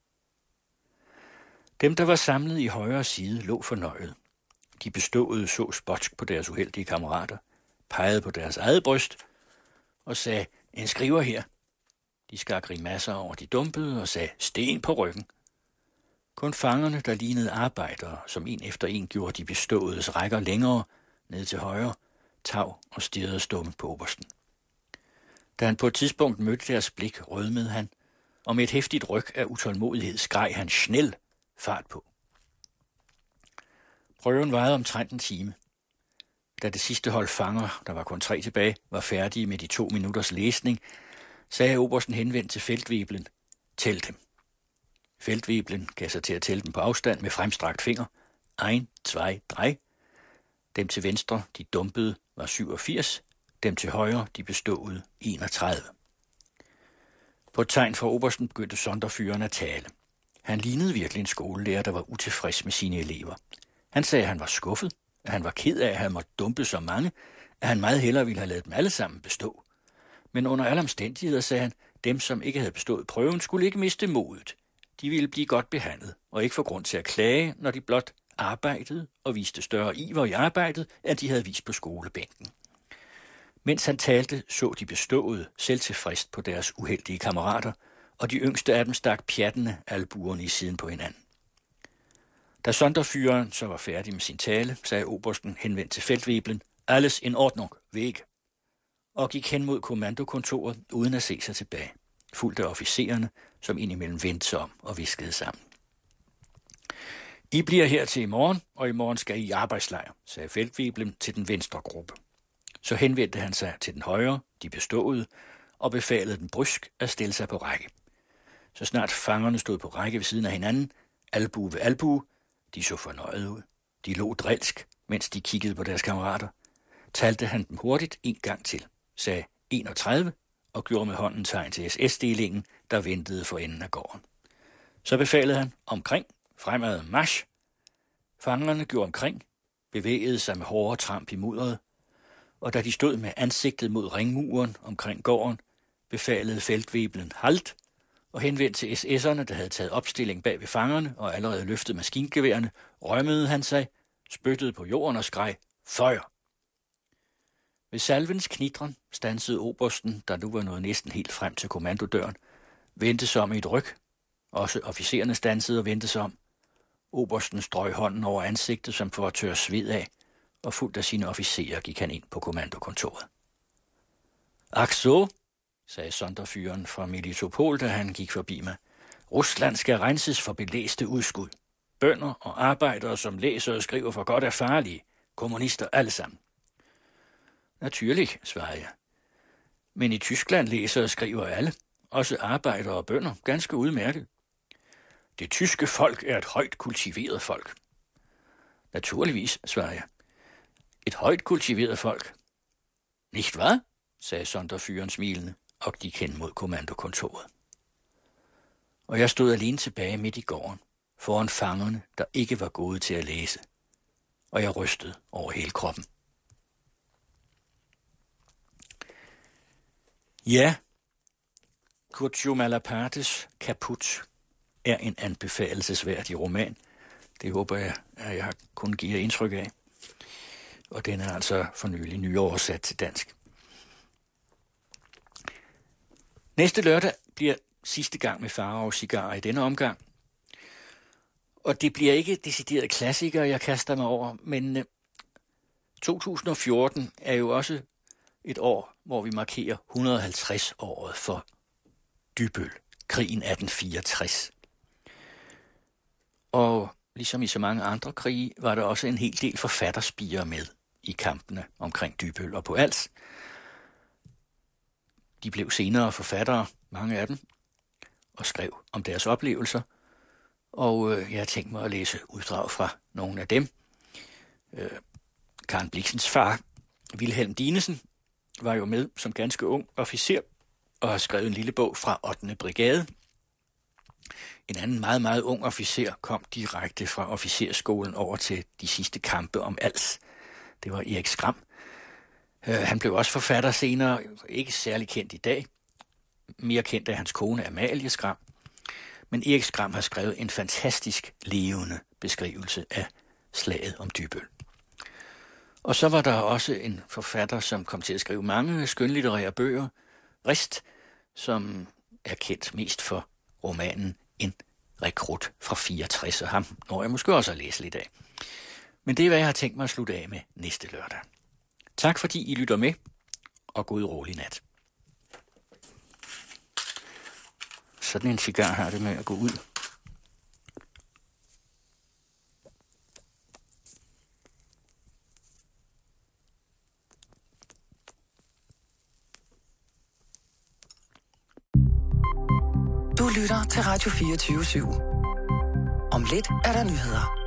Dem, der var samlet i højre side, lå fornøjet. De beståede så spotsk på deres uheldige kammerater, pegede på deres eget bryst og sagde, en skriver her. De skar grimasser over de dumpede og sagde, sten på ryggen. Kun fangerne, der lignede arbejdere, som en efter en gjorde de beståedes rækker længere, ned til højre, tav og stirrede stumme på obersten. Da han på et tidspunkt mødte deres blik, rødmede han, og med et heftigt ryg af utålmodighed skreg han snel fart på. Prøven varede omtrent en time. Da det sidste hold fanger, der var kun 3 tilbage, var færdige med de 2 minutters læsning, sagde obersten henvendt til feltveblen: "Tæl dem." Feltveblen gav sig til at tælle dem på afstand med fremstrakt finger. 1, 2, 3. Dem til venstre, de dumpede, var 87. Dem til højre, de beståede, 31. På et tegn fra obersten begyndte Sonderführeren at tale. Han lignede virkelig en skolelærer, der var utilfreds med sine elever. Han sagde, at han var skuffet, at han var ked af, at han måtte dumpe så mange, at han meget hellere ville have ladet dem alle sammen bestå. Men under alle omstændigheder, sagde han, dem, som ikke havde bestået prøven, skulle ikke miste modet. De ville blive godt behandlet, og ikke få grund til at klage, når de blot arbejdede og viste større iver i arbejdet, end de havde vist på skolebænken. Mens han talte, så de beståede selvtilfredst på deres uheldige kammerater, og de yngste af dem stak pjattende albuerne i siden på hinanden. Da Sonderführeren så var færdig med sin tale, sagde obersten henvendt til feltveblen: "Alles in Ordnung, væk!" og gik hen mod kommandokontoret uden at se sig tilbage, fulgt af officererne, som indimellem vendte sig om og viskede sammen. "I bliver her til i morgen, og i morgen skal I arbejdslejr," sagde feltveblen til den venstre gruppe. Så henvendte han sig til den højre, de beståede, og befalede den brysk at stille sig på række. Så snart fangerne stod på række ved siden af hinanden, albue ved albue, de så fornøjede ud. De lå drilsk, mens de kiggede på deres kammerater. Talte han dem hurtigt en gang til, sagde 31 og gjorde med hånden tegn til SS-delingen, der ventede for enden af gården. Så befalede han omkring, fremad march. Fangerne gjorde omkring, bevægede sig med hårde tramp i mudderet, og da de stod med ansigtet mod ringmuren omkring gården, befalede feltveblen halt, og henvendt til SS'erne, der havde taget opstilling bag ved fangerne og allerede løftet maskingeværerne, rømmede han sig, spyttede på jorden og skreg: "Føjer!" Ved salvens knitren stansede obersten, der nu var nået næsten helt frem til kommandodøren, vendte sig om i et ryg. Også officererne stansede og vendte sig om. Obersten strøg hånden over ansigtet, som for at tørre sved af, og fuldt af sine officerer gik han ind på kommandokontoret. "Ach så," sagde Sonderführeren fra Melitopol, da han gik forbi mig. "Rusland skal renses for belæste udskud. Bønder og arbejdere, som læser og skriver for godt, er farlige. Kommunister alle sammen." "Naturligt," svarede jeg. "Men i Tyskland læser og skriver alle, også arbejdere og bønder, ganske udmærket. Det tyske folk er et højt kultiveret folk." "Naturligvis," svarede jeg. "Et højt kultiveret folk." "Nicht wahr?" sagde Sonderführeren smilende og gik hen mod kommandokontoret. Og jeg stod alene tilbage midt i gården, foran fangerne, der ikke var gode til at læse, og jeg rystede over hele kroppen. Ja, Curcio Malapartes Kaput er en anbefalelsesværdig roman. Det håber jeg, at jeg har kunnet give jer indtryk af. Og den er altså for nylig nyoversat til dansk. Næste lørdag bliver sidste gang med Faraos cigarer i denne omgang. Og det bliver ikke decideret klassikere, jeg kaster mig over, men 2014 er jo også et år, hvor vi markerer 150-året for Dybbøl, krigen 1864. Og ligesom i så mange andre krige, var der også en hel del forfatterspirer med i kampene omkring Dybbøl og på Als. De blev senere forfattere, mange af dem, og skrev om deres oplevelser. Og jeg har tænkt mig at læse uddrag fra nogle af dem. Karen Blixens far, Wilhelm Dinesen, var jo med som ganske ung officer og har skrevet en lille bog fra 8. brigade. En anden meget, meget ung officer kom direkte fra officerskolen over til de sidste kampe om Als. Det var Erik Skram. Han blev også forfatter senere, ikke særlig kendt i dag. Mere kendt af hans kone Amalie Skram. Men Erik Skram har skrevet en fantastisk levende beskrivelse af slaget om Dybbøl. Og så var der også en forfatter, som kom til at skrive mange skønlitterære bøger. Rist, som er kendt mest for romanen En rekrut fra 64, og ham når jeg måske også at læse lidt af. Men det er, hvad jeg har tænkt mig at slutte af med næste lørdag. Tak fordi I lytter med, og god rolig nat. Sådan en cigar har det med at gå ud. lytter til Radio 24/7. Om lidt er der nyheder.